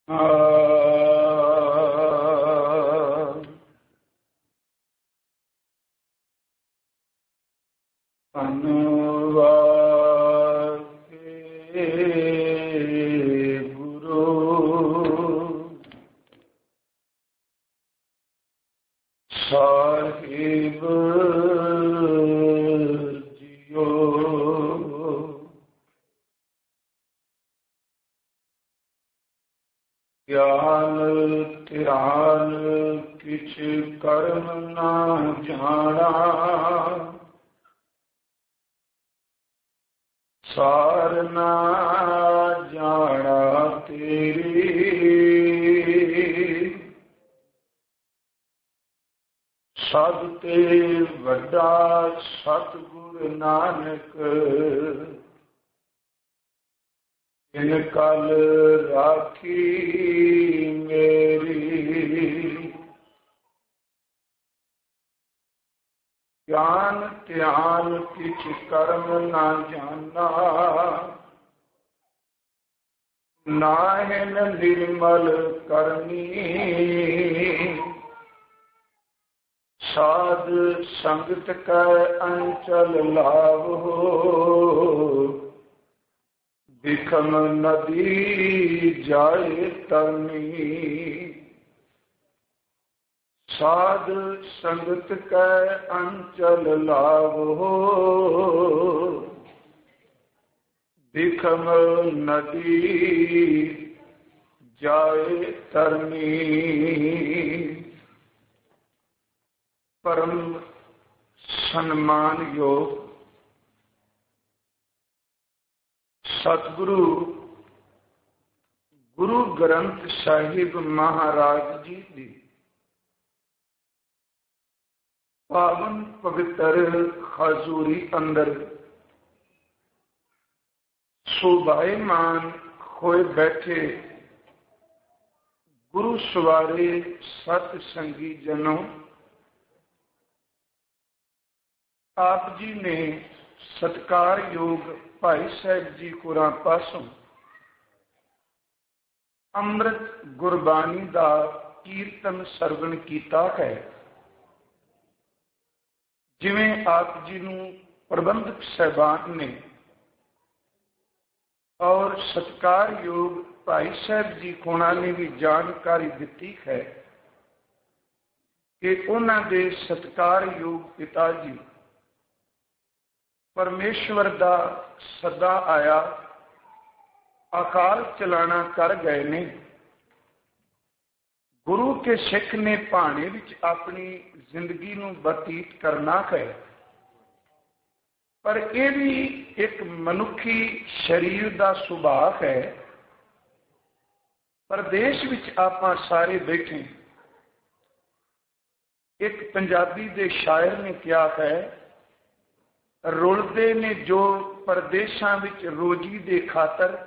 ਸਾਹਿਬ JIO ਗਿਆਨ ਧਿਆਨ ਕਿਛ ਕਰਮ ਨਾ ਜਾਣਾ, ਸਾਰ ਨਾ ਜਾਣਾ ਤੇਰੀ, ਸਭ ਤੇ ਵੱਡਾ ਸਤਿਗੁਰ ਨਾਨਕ, ਇਨ ਕਲ ਰਾਖੀ ਮੇਰੀ। ਗਿਆਨ ਧਿਆਨ ਕਿਛ ਕਰਮ ਨਾ ਜਾਣਾ, ਨਾਹਿਨ ਨਿਰਮਲ ਕਰਨੀ, ਸਾਧ ਸੰਗਤ ਕੈ ਅੰਚਲ ਲਾਵੋ, ਬਿਖਮ ਨਦੀ ਜਾਏ ਤਰਨੀ, ਸਾਧ ਸੰਗਤ ਕੈ ਅੰਚਲ ਲਾਵੋ, ਬਿਖਮ ਨਦੀ ਜਾਏ ਤਰਨੀ। ਪਰਮ ਸਨਮਾਨਯੋਗ ਸਤਿਗੁਰੂ ਗੁਰੂ ਗ੍ਰੰਥ ਸਾਹਿਬ ਮਹਾਰਾਜ ਜੀ ਦੀ ਪਾਵਨ ਪਵਿੱਤਰ ਹਜ਼ੂਰੀ ਅੰਦਰ ਸ਼ੋਭਾਇਮਾਨ ਹੋਏ ਬੈਠੇ ਗੁਰੂ ਸਵਾਰੇ ਸਤ ਸੰਗੀ ਜਨੋ, ਆਪ ਜੀ ਨੇ ਸਤਿਕਾਰਯੋਗ ਭਾਈ ਸਾਹਿਬ ਜੀ ਹੋਰਾਂ ਪਾਸੋਂ ਅੰਮ੍ਰਿਤ ਗੁਰਬਾਣੀ ਦਾ ਕੀਰਤਨ ਸਰਵਣ ਕੀਤਾ ਹੈ। ਜਿਵੇਂ ਆਪ ਜੀ ਨੂੰ ਪ੍ਰਬੰਧਕ ਸਾਹਿਬਾਨ ਨੇ ਔਰ ਸਤਿਕਾਰਯੋਗ ਭਾਈ ਸਾਹਿਬ ਜੀ ਹੋਰਾਂ ਨੇ ਵੀ ਜਾਣਕਾਰੀ ਦਿੱਤੀ ਹੈ ਕਿ ਉਹਨਾਂ ਦੇ ਸਤਿਕਾਰਯੋਗ ਪਿਤਾ ਜੀ ਪਰਮੇਸ਼ਵਰ ਦਾ ਸੱਦਾ ਆਇਆ ਅਕਾਲ ਚਲਾਣਾ ਕਰ ਗਏ ਨੇ। ਗੁਰੂ ਕੇ ਸਿੱਖ ਨੇ ਭਾਣੇ ਵਿੱਚ ਆਪਣੀ ਜ਼ਿੰਦਗੀ ਨੂੰ ਬਤੀਤ ਕਰਨਾ ਹੈ, ਪਰ ਇਹ ਵੀ ਇੱਕ ਮਨੁੱਖੀ ਸਰੀਰ ਦਾ ਸੁਭਾਅ ਹੈ। ਪਰਦੇਸ਼ ਵਿੱਚ ਆਪਾਂ ਸਾਰੇ ਬੈਠੇ, ਇੱਕ ਪੰਜਾਬੀ ਦੇ ਸ਼ਾਇਰ ਨੇ ਕਿਹਾ ਹੈ, ਰੁਲਦੇ ਨੇ ਜੋ ਪਰਦੇਸ਼ਾਂ ਵਿੱਚ ਰੋਜੀ ਦੇ ਖਾਤਰ,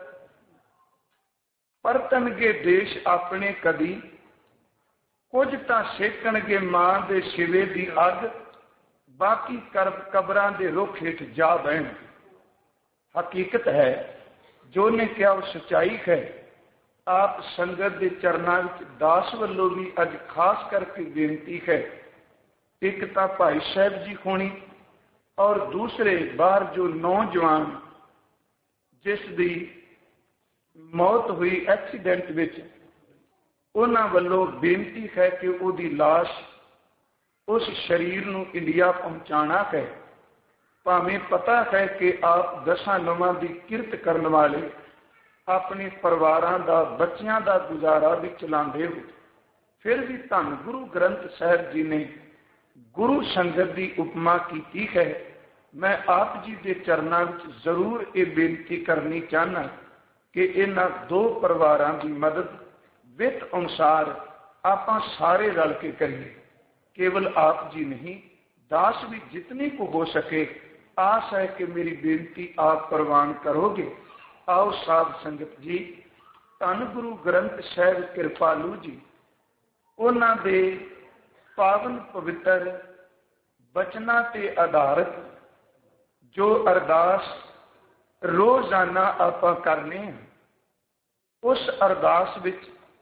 ਪਰਤਣਗੇ ਦੇਸ਼ ਆਪਣੇ ਕਦੀ, ਕੁਝ ਤਾਂ ਸੇਕਣਗੇ ਮਾਂ ਦੇ ਸਿਵੇ ਦੀ ਅੱਗ, ਬਾਕੀ ਕਬਰਾਂ ਦੇ ਰੁੱਖ ਹੇਠ ਜਾ ਬਹਿਣ। ਹਕੀਕਤ ਹੈ, ਜੋ ਨੇ ਕਿਹਾ ਉਹ ਸੱਚਾਈ ਹੈ। ਆਪ ਸੰਗਤ ਦੇ ਚਰਨਾਂ ਵਿੱਚ ਦਾਸ ਵੱਲੋਂ ਵੀ ਅੱਜ ਖਾਸ ਕਰਕੇ ਬੇਨਤੀ ਹੈ, ਇੱਕ ਤਾਂ ਭਾਈ ਸਾਹਿਬ ਜੀ ਹੋਣੀ ਔਰ ਦੂਸਰੇ ਬਾਹਰ ਜੋ ਨੌਜਵਾਨ ਜਿਸ ਦੀ ਮੌਤ ਹੋਈ ਐਕਸੀਡੈਂਟ ਵਿੱਚ, ਉਹਨਾਂ ਵੱਲੋਂ ਬੇਨਤੀ ਹੈ ਕਿ ਉਹਦੀ ਲਾਸ਼ ਉਸ ਸਰੀਰ ਨੂੰ ਇੰਡੀਆ ਪਹੁੰਚਾਉਣਾ ਹੈ। ਭਾਵੇਂ ਪਤਾ ਹੈ ਕਿ ਆਪ ਦਸਾਂ ਨਵਾਂ ਦੀ ਕਿਰਤ ਕਰਨ ਵਾਲੇ ਆਪਣੇ ਪਰਿਵਾਰਾਂ ਦਾ ਬੱਚਿਆਂ ਦਾ ਗੁਜ਼ਾਰਾ ਵੀ ਚਲਾਉਂਦੇ ਹੋ, ਫਿਰ ਵੀ ਧੰਨ ਗੁਰੂ ਗ੍ਰੰਥ ਸਾਹਿਬ ਜੀ ਨੇ ਗੁਰੂ ਸੰਗਤ ਦੀ ਉਪਮਾ ਕੀਤੀ ਹੈ। ਮੈਂ ਆਪ ਜੀ ਦੇ ਚਰਨਾਂ ਵਿੱਚ ਜ਼ਰੂਰ ਇਹ ਬੇਨਤੀ ਕਰਨੀ ਚਾਹੁੰਦਾ ਕਿ ਇਹਨਾਂ ਦੋ ਪਰਿਵਾਰਾਂ ਦੀ ਮਦਦ ਵਿੱਤ ਅਨੁਸਾਰ ਆਪਾਂ ਸਾਰੇ ਰਲ ਕੇ ਕਰੀਏ। ਕੇਵਲ ਆਪ ਜੀ ਨਹੀਂ, ਦਾਸ ਵੀ ਜਿਤਨੀ ਕੁ ਹੋ ਸਕੇ। ਆਸ ਹੈ ਕਿ ਮੇਰੀ ਬੇਨਤੀ ਆਪ ਪ੍ਰਵਾਨ ਕਰੋਗੇ। ਆਓ ਸਾਧ ਸੰਗਤ ਜੀ, ਧੰਨ ਗੁਰੂ ਗ੍ਰੰਥ ਸਾਹਿਬ ਕਿਰਪਾਲੂ ਜੀ, ਉਹਨਾਂ ਦੇ ਪਾਵਨ ਪਵਿੱਤਰ ਬਚਨਾਂ ਤੇ ਆਧਾਰਿਤ ਜੋ ਅਰਦਾਸ ਰੋਜ਼ਾਨਾ ਆਪਾਂ ਕਰਨੇ ਹਾਂ, ਉਸ ਅਰਦਾਸ ਵਿੱਚ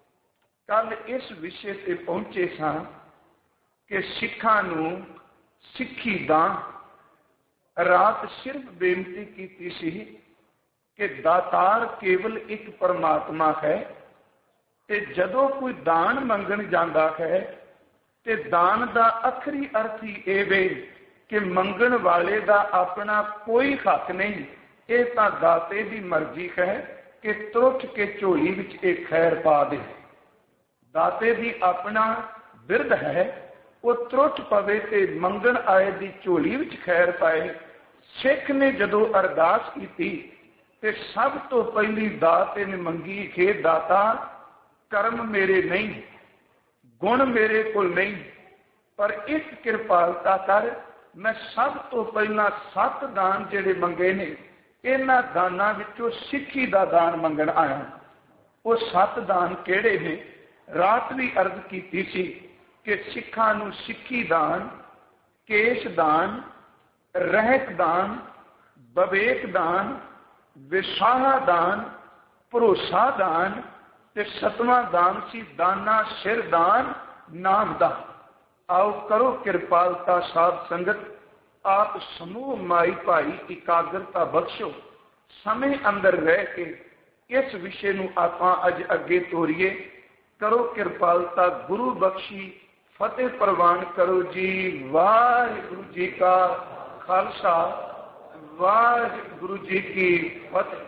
कल इस विषय से पहुंचे सां कि सिखां नूं सिक्खी दां रात सिर्फ बेनती की सी कि दातार केवल एक परमात्मा है ते जदों कोई दान मंगण जांदा है ते दान दा आखरी अर्थ ही ये वे कि मंगण वाले दा अपना कोई हक नहीं, ये तां दाते दी मर्जी है कि त्रुट के झोली विच एक खैर पा दे। दाते दी अपना बिरध है, वो त्रुट पवे ते मंगण आए दी झोली विच खैर पाए। सिख ने जदों अरदास की ते सब तो पहली दाते ने मंगी कि दाता कर्म मेरे नहीं, गुण मेरे कोल नहीं, पर एक कृपालता कर, मैं सब तो पहला 7 दान जेड़े मंगे ने इन्हां दानां विचों सिक्खी दा दान मंगण आया। वो 7 दान किहड़े ने? रात भी अर्ज की सी कि सिखां नूं सिक्खी दान, केश दान, रहत दान, बवेक दान, विसाहा दान, भरोसा दान ते 7वां दान सी दाना सिर दान नाम दान। आओ करो कृपालता साध संगत, आप समूह माई भाई इकाग्रता बख्शो। समय अंदर रह के इस विषय नूं आपां अज अगे तोरीए। करो कृपालता गुरु बख्शी, फतेह प्रवान करो जी। वाहिगुरु जी का खालसा, वाहिगुरु जी की फतेह।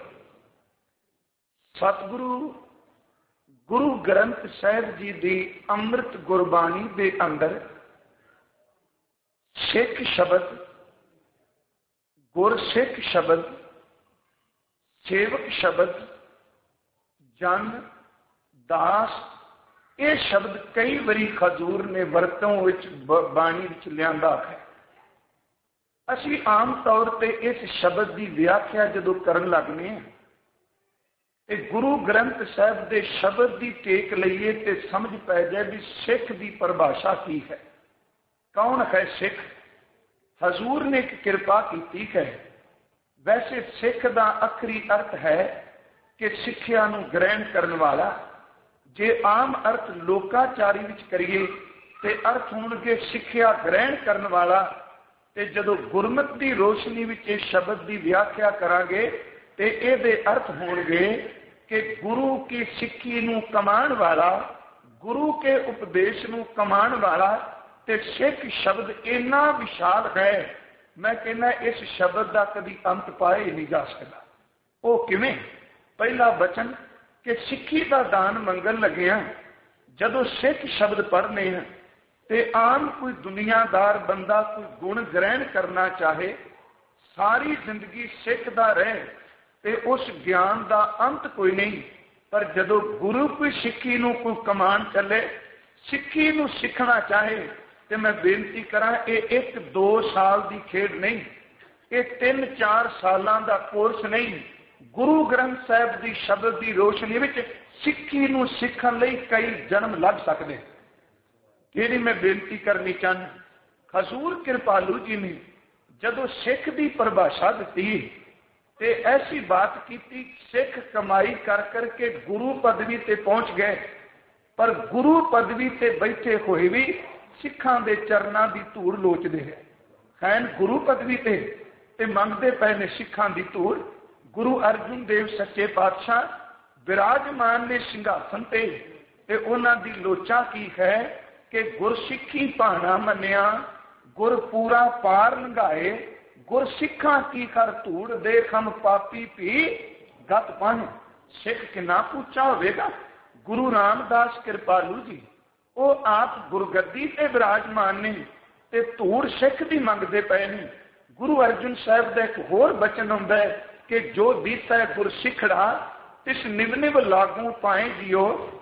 सतगुरु गुरु ग्रंथ साहिब जी की अमृत गुरबाणी के अंदर सिख शब्द, गुरसिख शब्द, सेवक शब्द, जन, दास, ये शब्द कई बारी खजूर ने वरतों बाणी विच लियांदा है। असी आम तौर पर इस शब्द की व्याख्या जदों करन लगने हैं, गुरु ग्रंथ साहिब के शब्द की टेक लईए तो समझ पै जाए भी सिख की परिभाषा की है। कौन है सिख? हजूर ने एक कृपा की है। वैसे सिख का आखिरी अर्थ है कि सिक्ख्या नूं ग्रहण करने वाला। जे आम अर्थ लोकाचारी विच करिए तो अर्थ होणगे सिक्ख्या ग्रहण करने वाला। ते जदों गुरमत की रोशनी विच इस शब्द की व्याख्या करांगे तो ये अर्थ होणगे कि गुरु की सिक्खी नूं कमाण वाला, गुरु के उपदेश नूं कमाण वाला। ते सिख शब्द इन्ना विशाल है, मैं कहना इस शब्द का कभी अंत पाए ही नहीं जा सकता। वो किवें? पहला वचन कि सिक्खी का दान मंगन लगे हैं। जदों सिख शब्द पढ़ने हैं तो आम कोई दुनियादार बंदा कोई गुण ग्रहण करना चाहे, सारी जिंदगी सिखदा रहे ते उस ज्ञान का अंत कोई नहीं। पर जदों गुरु कोई सिक्खी नूं कोई कमान चले, सिक्खी नूं सीखना चाहे तो मैं बेनती करा, ये 1-2 साल की खेड नहीं, ये 3-4 सालों का कोर्स नहीं। गुरु ग्रंथ साहिब की शब्द की रोशनी विच सिक्खी नूं सीखण लई कई जन्म लग सकते। जिहड़ी मैं बेनती करनी चाहना, हजूर कृपालू जी ने जदों सिख की परिभाषा दी ते ऐसी बात की, सिख कमाई कर करके गुरु पदवी ते पहुंच गए, पर गुरु पदवी ते बैठे हुए भी सिखां दे चरनां दी धूड़ लोचदे हैं। गुरु पदवी ते मंगते पे ने सिखां दी धूड़। गुरु अर्जुन देव सच्चे पातशाह विराजमान ने सिंघासन ते उन्हां दी लोचा की है कि गुरसिੱਖੀ भाना मन्निया, गुर पूरा पार लंघाए, गुर सिखा की कर धूड़ देख हम पापी भी गत पाए। सिख कितना पूछा होगा। गुरु रामदास कृपालू जी वो आप गुरगद्दी से विराजमान ने ते धूड़ सिख की मंगते पे ने। गुरु अर्जुन साहब का एक होर बचन आता है कि जो दीसा गुर सिखड़ा तिस निव निव लागू पाए जियो,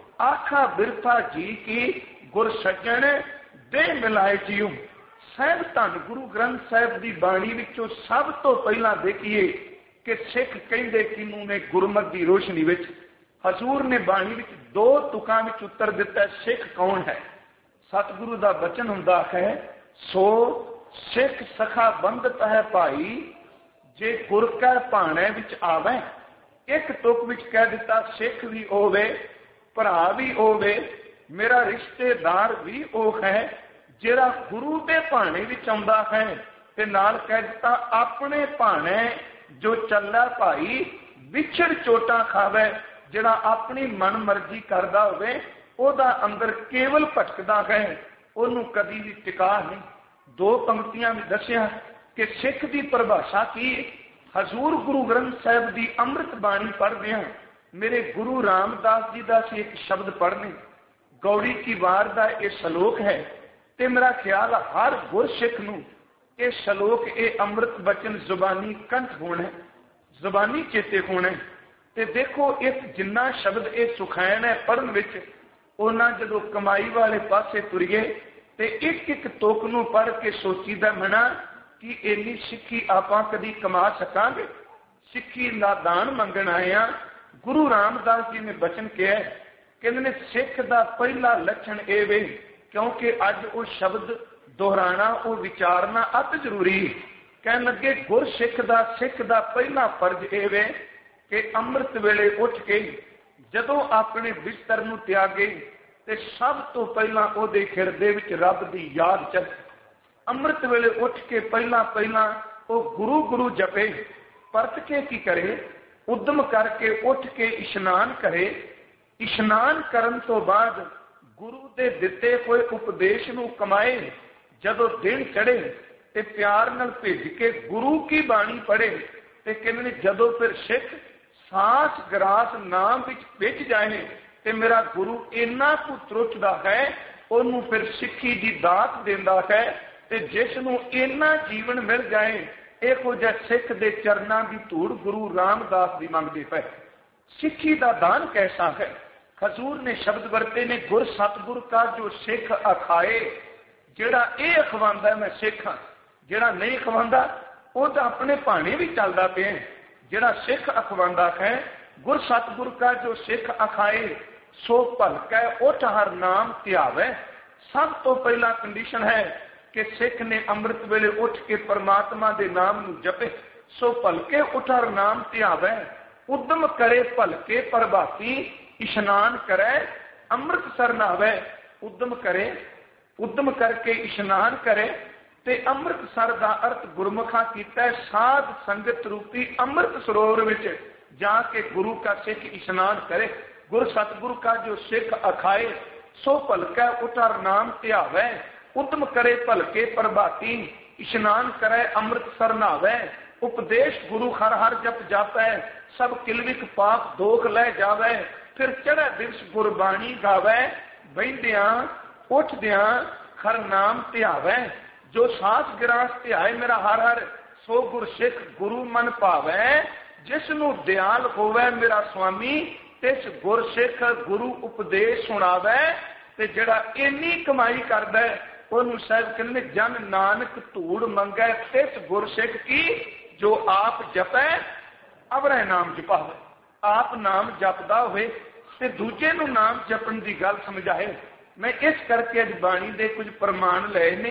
आखा बिरथा जी की गुर सज्जन दे मिलाए जियो। साहब धन गुरु ग्रंथ साहिब की बाणी विचों सब तो पहला देखिए कि सिख कहते किनू ने गुरमत की रोशनी विच। हजूर ने बाणी विच 2 तुकां विच उत्तर दिता है सिख कौन है। सतगुरु का वचन हुंदा है, सो सिख सखा बंधत है भाई, जे गुर कै भाणे विच आवे। एक तुक विच कह दिता सिख भी होवे, भरा भी होवे, मेरा रिश्तेदार भी वो है जिहड़ा गुरु के भाणे विच आउंदा है ते नाल कह दिता अपने भाणे जो चला भाई विछड़ चोटा खावे, जिहड़ा अपनी मन मर्जी करदा होवे ओदा अंदर केवल भटकदा है, ओनू कदी भी टिका नहीं। दो पंक्तियां में दसिया कि सिख की परिभाषा की। हजूर गुरु ग्रंथ साहिब की अमृत बाणी पढ़दे हैं, मेरे गुरु रामदास जी का एक शब्द पढ़ने, गौड़ी की वार का यह श्लोक है, ते मेरा ख्याल हर गुरसिख नूं ये श्लोक ये अमृत बचन जुबानी कंठ होना है, जुबानी चेते होना है। ते देखो इस जिन्ना शब्द ये सुखैन है पढ़न विच, उन्ना जदों कमाई वाले पासे तुरीए ते एक एक तुक नूं पढ़ के सोचीदा मना कि इन्नी सिक्खी आपां कदी कमा सकांगे। सिक्खी दा दान मंगण आए आ। गुरु रामदास जी ने बचन कहा, कहंदे सिख दा पहला लक्षण ये वे, क्योंकि अज वो शब्द दोहराना वो विचारना अत जरूरी। कहन लगे गुरसिख दा सिख दा पहला फर्ज ये वे कि अमृत वेले उठ के जदों अपने बिस्तर नूं त्यागे ते सब तो पहला उहदे हिरदे विच रब दी याद चले। अमृत वेले उठ के पहला पहला वो गुरु गुरु जपे, परत के की करे, उद्यम करके उठ के इशनान करे। इशनान करन तो बाद गुरु दे दिते हुए उपदेश नूं कमाए। जदों दिन चढ़े ते प्यार नाल भेज के गुरु की बाणी पढ़े ते कहंदे जदों फिर सिख सांस ग्रास नाम विच जाए ते मेरा गुरु इन्ना कु त्रुटदा है, ओनू फिर सिक्खी दी दात देंदा है। ते जिसनूं इन्ना जीवन मिल जाए, इहो जिहा सिख दे चरनां दी धूड़ गुरु रामदास दी मंगदे पए। सिक्खी दा दान कैसा है? हजूर ने शब्द वरते ने, गुर सतगुर का जो सिख अखाए। जिहड़ा यह अखवांदा मैं सिख हाँ, जिहड़ा नहीं अखवांदा वो तो अपने भाणे भी चलदा पिया। जिहड़ा सिख अखवांदा है, गुर सतगुर का जो सिख अखाए सो भलकै उठ हर नाम ध्यावे। सब तो पहला कंडीशन है कि सिख ने अमृत वेले उठ के परमात्मा के नाम नूं जपे, सो भलके उठ हर नाम ध्यावे। उद्यम करे भलके प्रभाती, इशनान करे अमृत सर नहावे। उद्यम करे, उद्यम करके इशनान करे ते अमृत सर का अर्थ गुरमुखा कीता साध संगत रूपी अमृत सरोवर विच जाके गुरु का सिख इशनान करे। गुर सतगुरु का जो सिख अखाए सो भलकै उठर नाम ध्यावै। उद्यम करे भलके प्रभाती, इशनान करे अमृत सर नहावै। उपदेश गुरु हर हर जप जापै, सब किलविक पाप दोख लै जावै। फिर चढ़े दिवस गुरबाणी गावै, बहिंदियां उठदियां हर नाम ध्यावै। जो सास गिरास ध्याए मेरा हर हर, सो गुर सिख गुरु मन भावै। जिसनू दयाल होवै मेरा स्वामी, तिस गुर सिख गुरु उपदेश सुनावै। ते जिहड़ा इन्नी कमाई करदा ओनू साहिब कहंदे जन नानक धूड़ मंगै, तिस गुर सिख की जो आप जपै अवरै नाम जपावे। आप नाम जपदा होवे ते दूजे नू नाम जपण दी गल समझाए। मैं इस करके अज बाणी दे कुछ प्रमाण लए ने,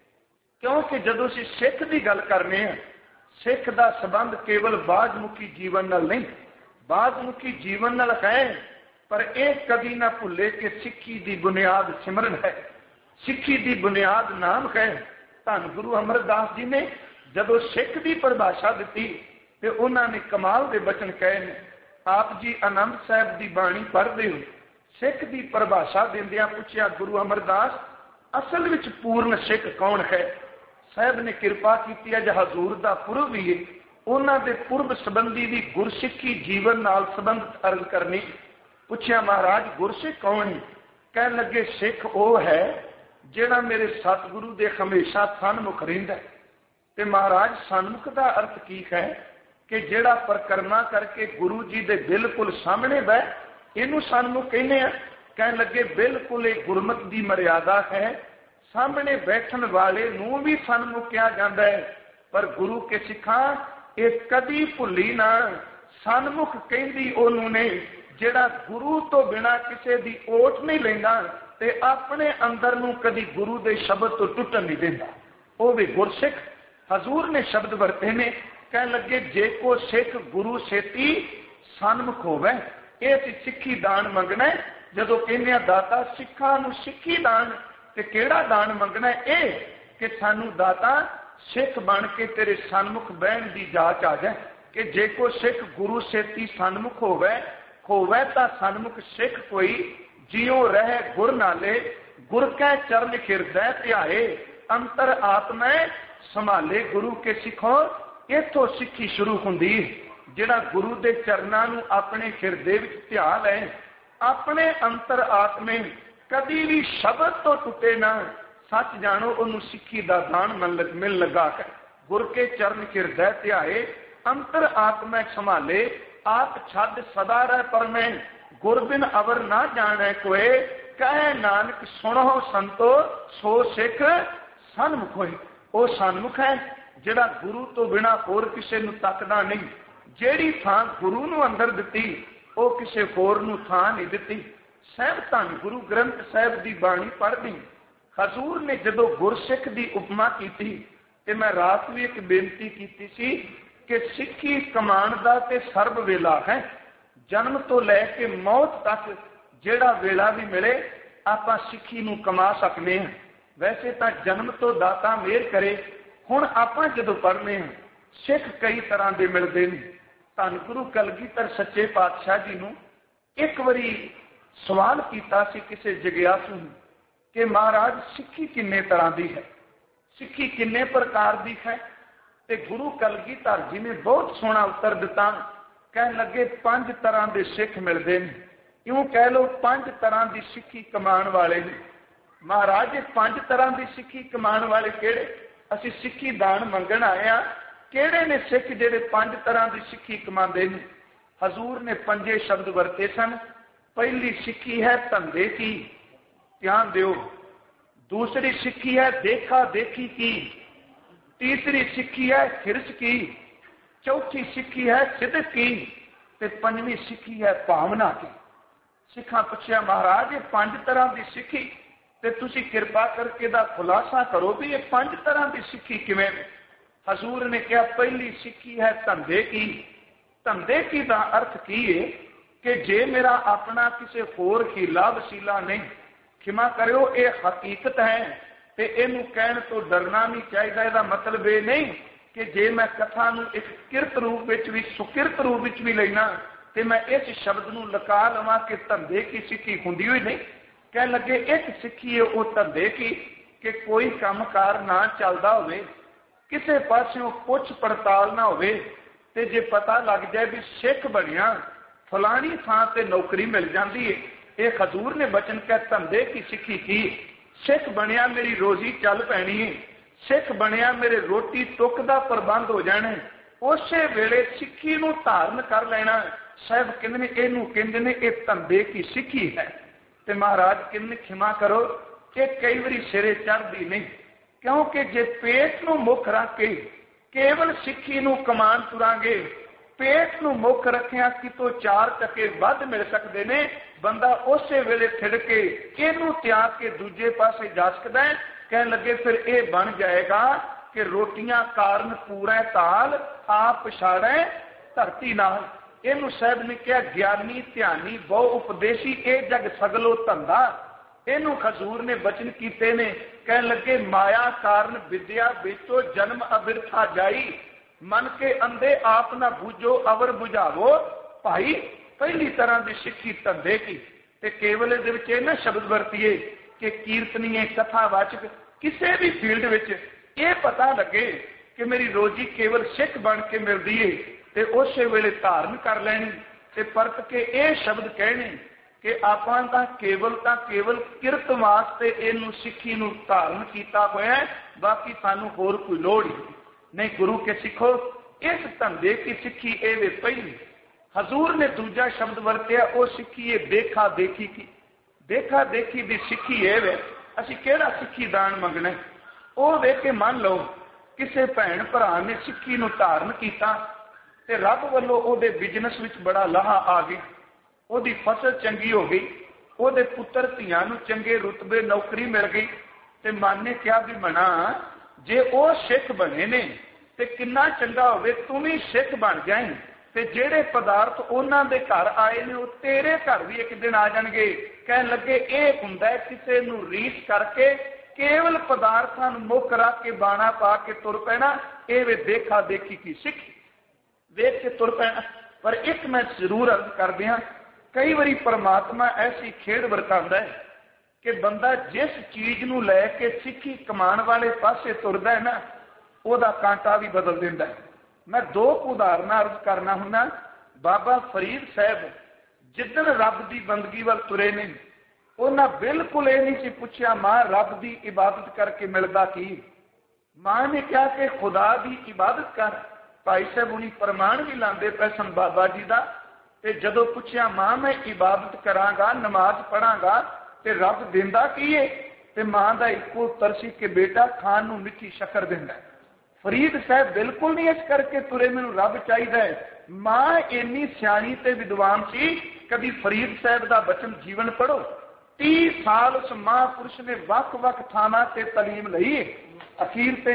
क्योंकि जदों असीं सिख की गल करने हैं, सिख का संबंध केवल बाजमुखी जीवन नाल नहीं, बाजमुखी जीवन नाल है, पर यह कभी ना भुले कि सिक्खी की बुनियाद सिमरन है, सिक्खी की बुनियाद नाम है। धन गुरु अमरदास जी ने जदों सिख की परिभाषा दी तो उन्होंने कमाल के बचन कहे ने। आप जी आनंद साहब की बाणी पढ़ते हो, सिख की परिभाषा देंदियां पूछया गुरु अमरदास असल विच पूर्ण सिख कौन है? साहब ने कृपा की अज हजूर का पुरब भी है, उन्होंने पुरब संबंधी भी गुरसिखी जीवन नाल संबंधित अर्ज करनी। पूछया महाराज गुरसिख कौन है? कह लगे सिख वो है जिहड़ा मेरे सतगुरु दे हमेशा सन्मुख रहिंदा है। ते महाराज सन्मुख का अर्थ की है कि जिहड़ा परिक्रमा करके गुरु जी दे बिल्कुल सामने बह, इनू सन्मुख कहने। कह लगे बिल्कुल एक गुरमत की मर्यादा है, सामने बैठन वाले नू भी सन्मुख कहा जाता है, पर गुरु के सिखां एक कदी भुली ना सन्मुख कहती ओनू ने जिहड़ा गुरु तो बिना किसी की ओट नहीं लेंदा ते अपने अंदर नू कदी गुरु के शब्द तो टुटन नहीं देता, वो भी गुरसिख। हजूर ने शब्द वरते ने, कह लगे जे को सिख गुरु सेती सन्मुख होवे। ये सिक्खी दान मंगना ਜਦੋਂ ਕਹਿੰਦੇ ਆ ਦਾਤਾ ਸਿੱਖਾਂ ਨੂੰ ਸਿੱਖੀ ਦਾਨ, ਤੇ ਕਿਹੜਾ ਦਾਨ ਮੰਗਣਾ? ਇਹ ਕਿ ਸਾਨੂੰ ਦਾਤਾ ਸਿੱਖ ਬਣ ਕੇ ਤੇਰੇ ਸਨਮੁਖ ਬਹਿਣ ਦੀ ਜਾਚ ਆ ਜਾਏ, ਕਿ ਜੇ ਕੋ ਸਿੱਖ ਗੁਰੂ ਸੇਤੀ ਸਨਮੁਖ ਹੋਵੇ ਤਾਂ ਸਨਮੁਖ ਸਿੱਖ ਕੋਈ, ਜਿਉ ਰਹਿ ਗੁਰ ਨਾਲੇ ਗੁਰ ਕੈ ਚਰਨ ਹਿਰਦੈ ਧਿਆਏ, ਅੰਤਰ ਆਤਮੈ ਸੰਭਾਲੇ ਗੁਰੂ ਕੇ ਸਿੱਖੋ। ਇੱਥੋਂ ਸਿੱਖੀ ਸ਼ੁਰੂ ਹੁੰਦੀ, ਜਿਹੜਾ ਗੁਰੂ ਦੇ ਚਰਨਾਂ ਨੂੰ ਆਪਣੇ ਹਿਰਦੇ ਵਿੱਚ ਧਿਆ ਲੈ, ਆਪਣੇ ਅੰਤਰ ਆਤਮੇ ਕਦੀ ਵੀ ਸ਼ਬਦ ਤੋਂ ਟੁੱਟੇ ਨਾ, ਸੱਚ ਜਾਣੋ ਉਹਨੂੰ ਸਿੱਖੀ ਦਾ ਦਾਨ ਮਿਲ ਲੱਗਾ ਕਰ। ਗੁਰ ਕੇ ਚਰਨ ਹਿਰਦੈ ਧਿਆਏ, ਅੰਤਰ ਆਤਮੈ ਸੰਭਾਲੇ, ਆਪ ਛੱਡ ਸਦਾ ਰਹਿ ਪਰਮੈ, ਗੁਰ ਬਿਨ ਅਵਰ ਨਾ ਜਾਣੈ ਕੋਏ, ਕਹੈ ਨਾਨਕ ਸੁਣੋ ਸੰਤੋ ਸੋ ਸਿੱਖ ਸਨਮੁਖ ਹੋਏ। ਉਹ ਸਨਮੁਖ ਹੈ ਜਿਹੜਾ ਗੁਰੂ ਤੋਂ ਬਿਨਾਂ ਹੋਰ ਕਿਸੇ ਨੂੰ ਤੱਕਦਾ ਨਹੀਂ। ਜਿਹੜੀ ਥਾਂ ਗੁਰੂ ਨੂੰ ਅੰਦਰ ਦਿੱਤੀ ਉਹ ਕਿਸੇ ਹੋਰ ਨੂੰ ਥਾਂ ਨਹੀਂ ਦਿੱਤੀ। ਸਹਿਬ ਧੰਨ ਗੁਰੂ ਗ੍ਰੰਥ ਸਾਹਿਬ ਦੀ ਬਾਣੀ ਪੜ੍ਹਦੀ, ਹਜ਼ੂਰ ਨੇ ਜਦੋਂ ਗੁਰਸਿੱਖ ਦੀ ਉਪਮਾ ਕੀਤੀ, ਤੇ ਮੈਂ ਰਾਤ ਵੀ ਇੱਕ ਬੇਨਤੀ ਕੀਤੀ ਸੀ ਕਿ ਸਿੱਖੀ ਕਮਾਉਣ ਦਾ ਤੇ ਸਰਬ ਵੇਲਾ ਹੈ। ਜਨਮ ਤੋਂ ਲੈ ਕੇ ਮੌਤ ਤੱਕ ਜਿਹੜਾ ਵੇਲਾ ਵੀ ਮਿਲੇ ਆਪਾਂ ਸਿੱਖੀ ਨੂੰ ਕਮਾ ਸਕਦੇ ਹਾਂ। ਵੈਸੇ ਤਾਂ ਜਨਮ ਤੋਂ ਦਾਤਾ ਮਿਹਰ ਕਰੇ। ਹੁਣ ਆਪਾਂ ਜਦੋਂ ਪੜ੍ਹਨੇ ਹਾਂ, ਸਿੱਖ ਕਈ ਤਰ੍ਹਾਂ ਦੇ ਮਿਲਦੇ ਨੇ। ਧੰਨ ਗੁਰੂ ਕਲਗੀਧਰ ਸੱਚੇ ਪਾਤਸ਼ਾਹ ਜੀ ਨੂੰ ਇੱਕ ਵਾਰੀ ਸਵਾਲ ਕੀਤਾ ਸੀ ਕਿਸੇ ਜਗਿਆਸੂ ਨੂੰ ਕਿ ਮਹਾਰਾਜ ਸਿੱਖੀ ਕਿੰਨੇ ਤਰ੍ਹਾਂ ਦੀ ਹੈ, ਸਿੱਖੀ ਕਿੰਨੇ ਪ੍ਰਕਾਰ ਦੀ ਹੈ? ਤੇ ਗੁਰੂ ਕਲਗੀਧਰ ਜੀ ਨੇ ਬਹੁਤ ਸੋਹਣਾ ਉੱਤਰ ਦਿੱਤਾ। ਕਹਿਣ ਲੱਗੇ 5 ਤਰ੍ਹਾਂ ਦੇ ਸਿੱਖ ਮਿਲਦੇ ਨੇ, ਇਉਂ ਕਹਿ ਲਓ 5 ਤਰ੍ਹਾਂ ਦੀ ਸਿੱਖੀ ਕਮਾਉਣ ਵਾਲੇ ਨੇ। ਮਹਾਰਾਜ ਇਹ 5 ਤਰ੍ਹਾਂ ਦੀ ਸਿੱਖੀ ਕਮਾਉਣ ਵਾਲੇ ਕਿਹੜੇ? ਅਸੀਂ ਸਿੱਖੀ ਦਾਨ ਮੰਗਣ ਆਏ ਆ, ਕਿਹੜੇ ਨੇ ਸਿੱਖ ਜਿਹੜੇ 5 ਤਰ੍ਹਾਂ ਦੀ ਸਿੱਖੀ ਕਮਾਉਂਦੇ ਨੇ? ਹਜ਼ੂਰ ਨੇ 5 ਸ਼ਬਦ ਵਰਤੇ ਸਨ। ਪਹਿਲੀ ਸਿੱਖੀ ਹੈ ਧੰਦੇ ਕੀ, ਧਿਆਨ ਦਿਓ। ਦੂਸਰੀ ਸਿੱਖੀ ਹੈ ਦੇਖਾ ਦੇਖੀ ਕੀ। ਤੀਸਰੀ ਸਿੱਖੀ ਹੈ ਹਿਰਸ ਕੀ। ਚੌਥੀ ਸਿੱਖੀ ਹੈ ਸਿਦਕ ਕੀ। ਤੇ 5ਵੀਂ ਸਿੱਖੀ ਹੈ ਭਾਵਨਾ ਕੀ। ਸਿੱਖਾਂ ਪੁੱਛਿਆ ਮਹਾਰਾਜ ਇਹ 5 ਤਰ੍ਹਾਂ ਦੀ ਸਿੱਖੀ, ਤੇ ਤੁਸੀਂ ਕਿਰਪਾ ਕਰਕੇ ਦਾ ਖੁਲਾਸਾ ਕਰੋ ਵੀ ਇਹ 5 ਤਰ੍ਹਾਂ ਦੀ ਸਿੱਖੀ ਕਿਵੇਂ? ਹਜ਼ੂਰ ਨੇ ਕਿਹਾ ਪਹਿਲੀ ਸਿੱਖੀ ਹੈ ਧੰਦੇ ਕੀ। ਧੰਦੇ ਕੀ ਦਾ ਅਰਥ ਕੀ ਹੈ ਕਿ ਜੇ ਮੇਰਾ ਆਪਣਾ ਕਿਸੇ ਹੋਰ ਹੀਲਾ ਵਸੀਲਾ ਨਹੀਂ, ਖਿਮਾ ਕਰਿਓ ਇਹ ਹਕੀਕਤ ਹੈ ਤੇ ਇਹਨੂੰ ਕਹਿਣ ਤੋਂ ਡਰਨਾ ਨਹੀਂ ਚਾਹੀਦਾ। ਇਹਦਾ ਮਤਲਬ ਇਹ ਨਹੀਂ ਕਿ ਜੇ ਮੈਂ ਕਥਾ ਨੂੰ ਇੱਕ ਕਿਰਤ ਰੂਪ ਵਿੱਚ ਵੀ ਸੁਕਿਰਤ ਰੂਪ ਵਿੱਚ ਵੀ ਲੈਣਾ ਤੇ ਮੈਂ ਇਸ ਸ਼ਬਦ ਨੂੰ ਲਗਾ ਲਵਾਂ ਕਿ ਧੰਦੇ ਕੀ ਸਿੱਖੀ ਹੁੰਦੀ ਹੋਈ ਨਹੀਂ। ਕਹਿਣ ਲੱਗੇ ਇੱਕ ਸਿੱਖੀ ਹੈ ਉਹ ਧੰਦੇ ਕੀ ਕਿ ਕੋਈ ਕੰਮਕਾਰ ਨਾ ਚੱਲਦਾ ਹੋਵੇ, ਕਿਸੇ ਪਾਸਿਓਂ ਪੁੱਛ ਪੜਤਾਲ ਨਾ ਹੋਵੇ, ਤੇ ਜੇ ਪਤਾ ਲੱਗ ਜਾਏ ਵੀ ਸਿੱਖ ਬਣਿਆ ਫਲਾਣੀ ਥਾਂ ਤੇ ਨੌਕਰੀ ਮਿਲ ਜਾਂਦੀ ਹੈ, ਇਹ ਹਜ਼ੂਰ ਨੇ ਬਚਨ ਕਹਿ ਧੰਦੇ ਕੀ ਸਿੱਖੀ ਕੀ। ਸਿੱਖ ਬਣਿਆ ਮੇਰੀ ਰੋਜ਼ੀ ਚੱਲ ਪੈਣੀ ਹੈ, ਸਿੱਖ ਬਣਿਆ ਮੇਰੇ ਰੋਟੀ ਟੁੱਕ ਦਾ ਪ੍ਰਬੰਧ ਹੋ ਜਾਣਾ, ਉਸੇ ਵੇਲੇ ਸਿੱਖੀ ਨੂੰ ਧਾਰਨ ਕਰ ਲੈਣਾ। ਸਾਹਿਬ ਕਹਿੰਦੇ ਨੇ ਇਹਨੂੰ ਕਹਿੰਦੇ ਨੇ ਇਹ ਧੰਦੇ ਕੀ ਸਿੱਖੀ ਹੈ। ਤੇ ਮਹਾਰਾਜ ਕਹਿੰਦੇ ਖਿਮਾ ਕਰੋ ਕਿ ਕਈ ਵਾਰੀ ਸਿਰੇ ਚੜ੍ਹਦੀ ਨਹੀਂ, ਕਿਉਂਕਿ ਜੇ ਪੇਟ ਨੂੰ ਮੁੱਖ ਰੱਖ ਕੇ ਕੇਵਲ ਸਿੱਖੀ ਨੂੰ ਕਮਾਨ ਤੁਰਾਂਗੇ, ਪੇਟ ਨੂੰ ਮੁੱਖ ਰੱਖਿਆ ਕਿਤੋਂ 4 ਟਕੇ ਵੱਧ ਮਿਲ ਸਕਦੇ ਨੇ, ਬੰਦਾ ਉਸੇ ਵੇਲੇ ਛਿੜ ਕੇ ਇਹਨੂੰ ਤਿਆਗ ਕੇ ਦੂਜੇ ਪਾਸੇ ਜਾ ਸਕਦਾ ਹੈ। ਕਹਿਣ ਲੱਗੇ ਫਿਰ ਇਹ ਬਣ ਜਾਏਗਾ ਕਿ ਰੋਟੀਆਂ ਕਾਰਨ ਪੂਰਾ ਤਾਲ ਆਪ ਪਛਾੜੈ ਧਰਤੀ ਨਾਲ। ਇਹਨੂੰ ਸਾਹਿਬ ਨੇ ਕਿਹਾ ਗਿਆਨੀ ਧਿਆਨੀ ਬਹੁ ਉਪਦੇਸ਼ੀ ਇਹ ਜਗ ਸਗਲੋ ਧੰਦਾ। ਇਹਨੂੰ ਹਜ਼ੂਰ ਨੇ ਬਚਨ ਕੀਤੇ ਨੇ। ਕਹਿਣ ਲੱਗੇ ਮਾਇਆ ਕਾਰਨ ਵਿਦਿਆ ਵਿੱਚੋਂ ਜਨਮ ਅਬਿਰਥਾ ਜਾਈ, ਮਨ ਕੇ ਅੰਧੇ ਆਪ ਨਾ ਬੂਝੋ ਅਵਰ ਬੁਝਾਵੋ ਭਾਈ। ਪਹਿਲੀ ਤਰ੍ਹਾਂ ਦੀ ਸਿੱਖੀ ਧੰਦੇ ਕੀ। ਤੇ ਕੇਵਲ ਇਹਦੇ ਵਿੱਚ ਇਹ ਨਾ ਸ਼ਬਦ ਵਰਤੀਏ ਕਿ ਕੀਰਤਨੀਏ ਕਥਾਵਾਚਕ ਕਿਸੇ ਵੀ ਫੀਲਡ ਵਿੱਚ ਇਹ ਪਤਾ ਲੱਗੇ ਕਿ ਮੇਰੀ ਰੋਜੀ ਕੇਵਲ ਸਿੱਖ ਬਣ ਕੇ ਮਿਲਦੀ ਏ, ਤੇ ਉਸੇ ਵੇਲੇ ਧਾਰਨ ਕਰ ਲੈਣੀ ਤੇ ਪਰਤ ਕੇ ਇਹ ਸ਼ਬਦ ਕਹਿਣੇ ਕਿ ਆਪਾਂ ਤਾਂ ਕੇਵਲ ਕਿਰਤ ਵਾਸਤੇ ਇਹਨੂੰ ਸਿੱਖੀ ਨੂੰ ਧਾਰਨ ਕੀਤਾ ਹੋਇਆ, ਬਾਕੀ ਸਾਨੂੰ ਹੋਰ ਕੋਈ ਲੋੜ ਹੀ ਨਹੀਂ। ਗੁਰੂ ਕੇ ਸਿੱਖੋ ਇਸ ਧੰਦੇ ਕੀ ਸਿੱਖੀ ਇਹ ਵੇ ਪਹਿਲੀ। ਹਜ਼ੂਰ ਨੇ ਦੂਜਾ ਸ਼ਬਦ ਵਰਤਿਆ ਉਹ ਸਿੱਖੀ ਇਹ ਦੇਖਾ ਦੇਖੀ ਕੀ। ਦੇਖਾ ਦੇਖੀ ਦੀ ਸਿੱਖੀ ਇਹ ਵੇ ਅਸੀਂ ਕਿਹੜਾ ਸਿੱਖੀ ਦਾਨ ਮੰਗਣਾ। ਉਹ ਵੇਖ ਕੇ ਮੰਨ ਲਓ ਕਿਸੇ ਭੈਣ ਭਰਾ ਨੇ ਸਿੱਖੀ ਨੂੰ ਧਾਰਨ ਕੀਤਾ ਤੇ ਰੱਬ ਵੱਲੋਂ ਉਹਦੇ ਬਿਜ਼ਨਸ ਵਿੱਚ ਬੜਾ ਲਾਹਾ ਆ ਗਿਆ, ਉਹਦੀ ਫਸਲ ਚੰਗੀ ਹੋ ਗਈ, ਉਹਦੇ ਪੁੱਤਰ ਧੀਆਂ ਨੂੰ ਚੰਗੇ ਰੁਤਬੇ ਨੌਕਰੀ ਮਿਲ ਗਈ, ਤੇ ਮਨ ਨੇ ਕਿਹਾ ਵੀ ਮਨਾ ਜੇ ਉਹ ਸਿੱਖ ਬਣੇ ਨੇ ਤੇ ਕਿੰਨਾ ਚੰਗਾ ਹੋਵੇ ਤੂੰ ਵੀ ਸਿੱਖ ਬਣ ਜਾਏ। ਤੇ ਜਿਹੜੇ ਪਦਾਰਥ ਉਹਨਾਂ ਦੇ ਘਰ ਆਏ ਨੇ ਉਹ ਤੇਰੇ ਘਰ ਵੀ ਇੱਕ ਦਿਨ ਆ ਜਾਣਗੇ। ਕਹਿਣ ਲੱਗੇ ਇਹ ਹੁੰਦਾ ਕਿਸੇ ਨੂੰ ਰੀਸ ਕਰਕੇ ਕੇਵਲ ਪਦਾਰਥਾਂ ਨੂੰ ਮੁੱਖ ਰੱਖ ਕੇ ਬਾਣਾ ਪਾ ਕੇ ਤੁਰ ਪੈਣਾ, ਇਹ ਵੇ ਦੇਖਾ ਦੇਖੀ ਕੀ ਸਿੱਖ ਵੇਖ ਕੇ ਤੁਰ ਪੈਣਾ। ਪਰ ਇੱਕ ਮੈਂ ਜ਼ਰੂਰ ਅਰਜ਼ ਕਰਦੇ ਹਾਂ, ਕਈ ਵਾਰੀ ਪਰਮਾਤਮਾ ਐਸੀ ਖੇਡ ਵਰਤਾਉਂਦਾ ਹੈ ਕਿ ਬੰਦਾ ਜਿਸ ਚੀਜ਼ ਨੂੰ ਲੈ ਕੇ ਸਿੱਖੀ ਕਮਾਉਣ ਵਾਲੇ ਪਾਸੇ ਤੁਰਦਾ ਹੈ ਨਾ, ਉਹਦਾ ਕਾਂਟਾ ਵੀ ਬਦਲ ਦਿੰਦਾ ਹੈ। ਮੈਂ ਦੋ ਉਦਾਹਰਨਾਂ ਅਰਜ਼ ਕਰਨਾ ਹੁੰਦਾ। ਬਾਬਾ ਫਰੀਦ ਸਾਹਿਬ ਜਿੱਦਣ ਰੱਬ ਦੀ ਬੰਦਗੀ ਵੱਲ ਤੁਰੇ ਨੇ, ਉਹਨਾਂ ਬਿਲਕੁਲ ਇਹ ਨਹੀਂ ਸੀ ਪੁੱਛਿਆ ਮਾਂ ਰੱਬ ਦੀ ਇਬਾਦਤ ਕਰਕੇ ਮਿਲਦਾ ਕੀ। ਮਾਂ ਨੇ ਕਿਹਾ ਕਿ ਖੁਦਾ ਦੀ ਇਬਾਦਤ ਕਰ। ਭਾਈ ਸਾਹਿਬ ਹੁਣੀ ਪ੍ਰਮਾਣ ਵੀ ਲਾਉਂਦੇ ਪਏ ਸਨ ਬਾਬਾ ਜੀ ਦਾ। ਤੇ ਜਦੋਂ ਪੁੱਛਿਆ ਮਾਂ ਮੈਂ ਇਬਾਦਤ ਕਰਾਂਗਾ, ਨਮਾਜ਼ ਪੜਾਂਗਾ ਤੇ ਰੱਬ ਦਿੰਦਾ ਕੀ ਹੈ, ਤੇ ਮਾਂ ਦਾ ਇੱਕੋ ਉੱਤਰ ਸੀ ਕਿ ਬੇਟਾ ਖਾਣ ਨੂੰ ਮਿੱਠੀ ਸ਼ੱਕਰ ਦਿੰਦਾ। ਫਰੀਦ ਸਾਹਿਬ ਬਿਲਕੁਲ ਨਹੀਂ ਇਸ ਕਰਕੇ ਤੁਰੇ ਮੈਨੂੰ ਰੱਬ ਚਾਹੀਦਾ ਹੈ। ਮਾਂ ਇੰਨੀ ਸਿਆਣੀ ਤੇ ਵਿਦਵਾਨ ਸੀ। ਕਦੀ ਫਰੀਦ ਸਾਹਿਬ ਦਾ ਬਚਨ ਜੀਵਨ ਪੜੋ। 30 ਸਾਲ ਉਸ ਮਹਾਂਪੁਰਸ਼ ਨੇ ਵੱਖ-ਵੱਖ ਥਾਵਾਂ ਤੇ ਤਾਲੀਮ ਲਈ। ਅਖੀਰ ਤੇ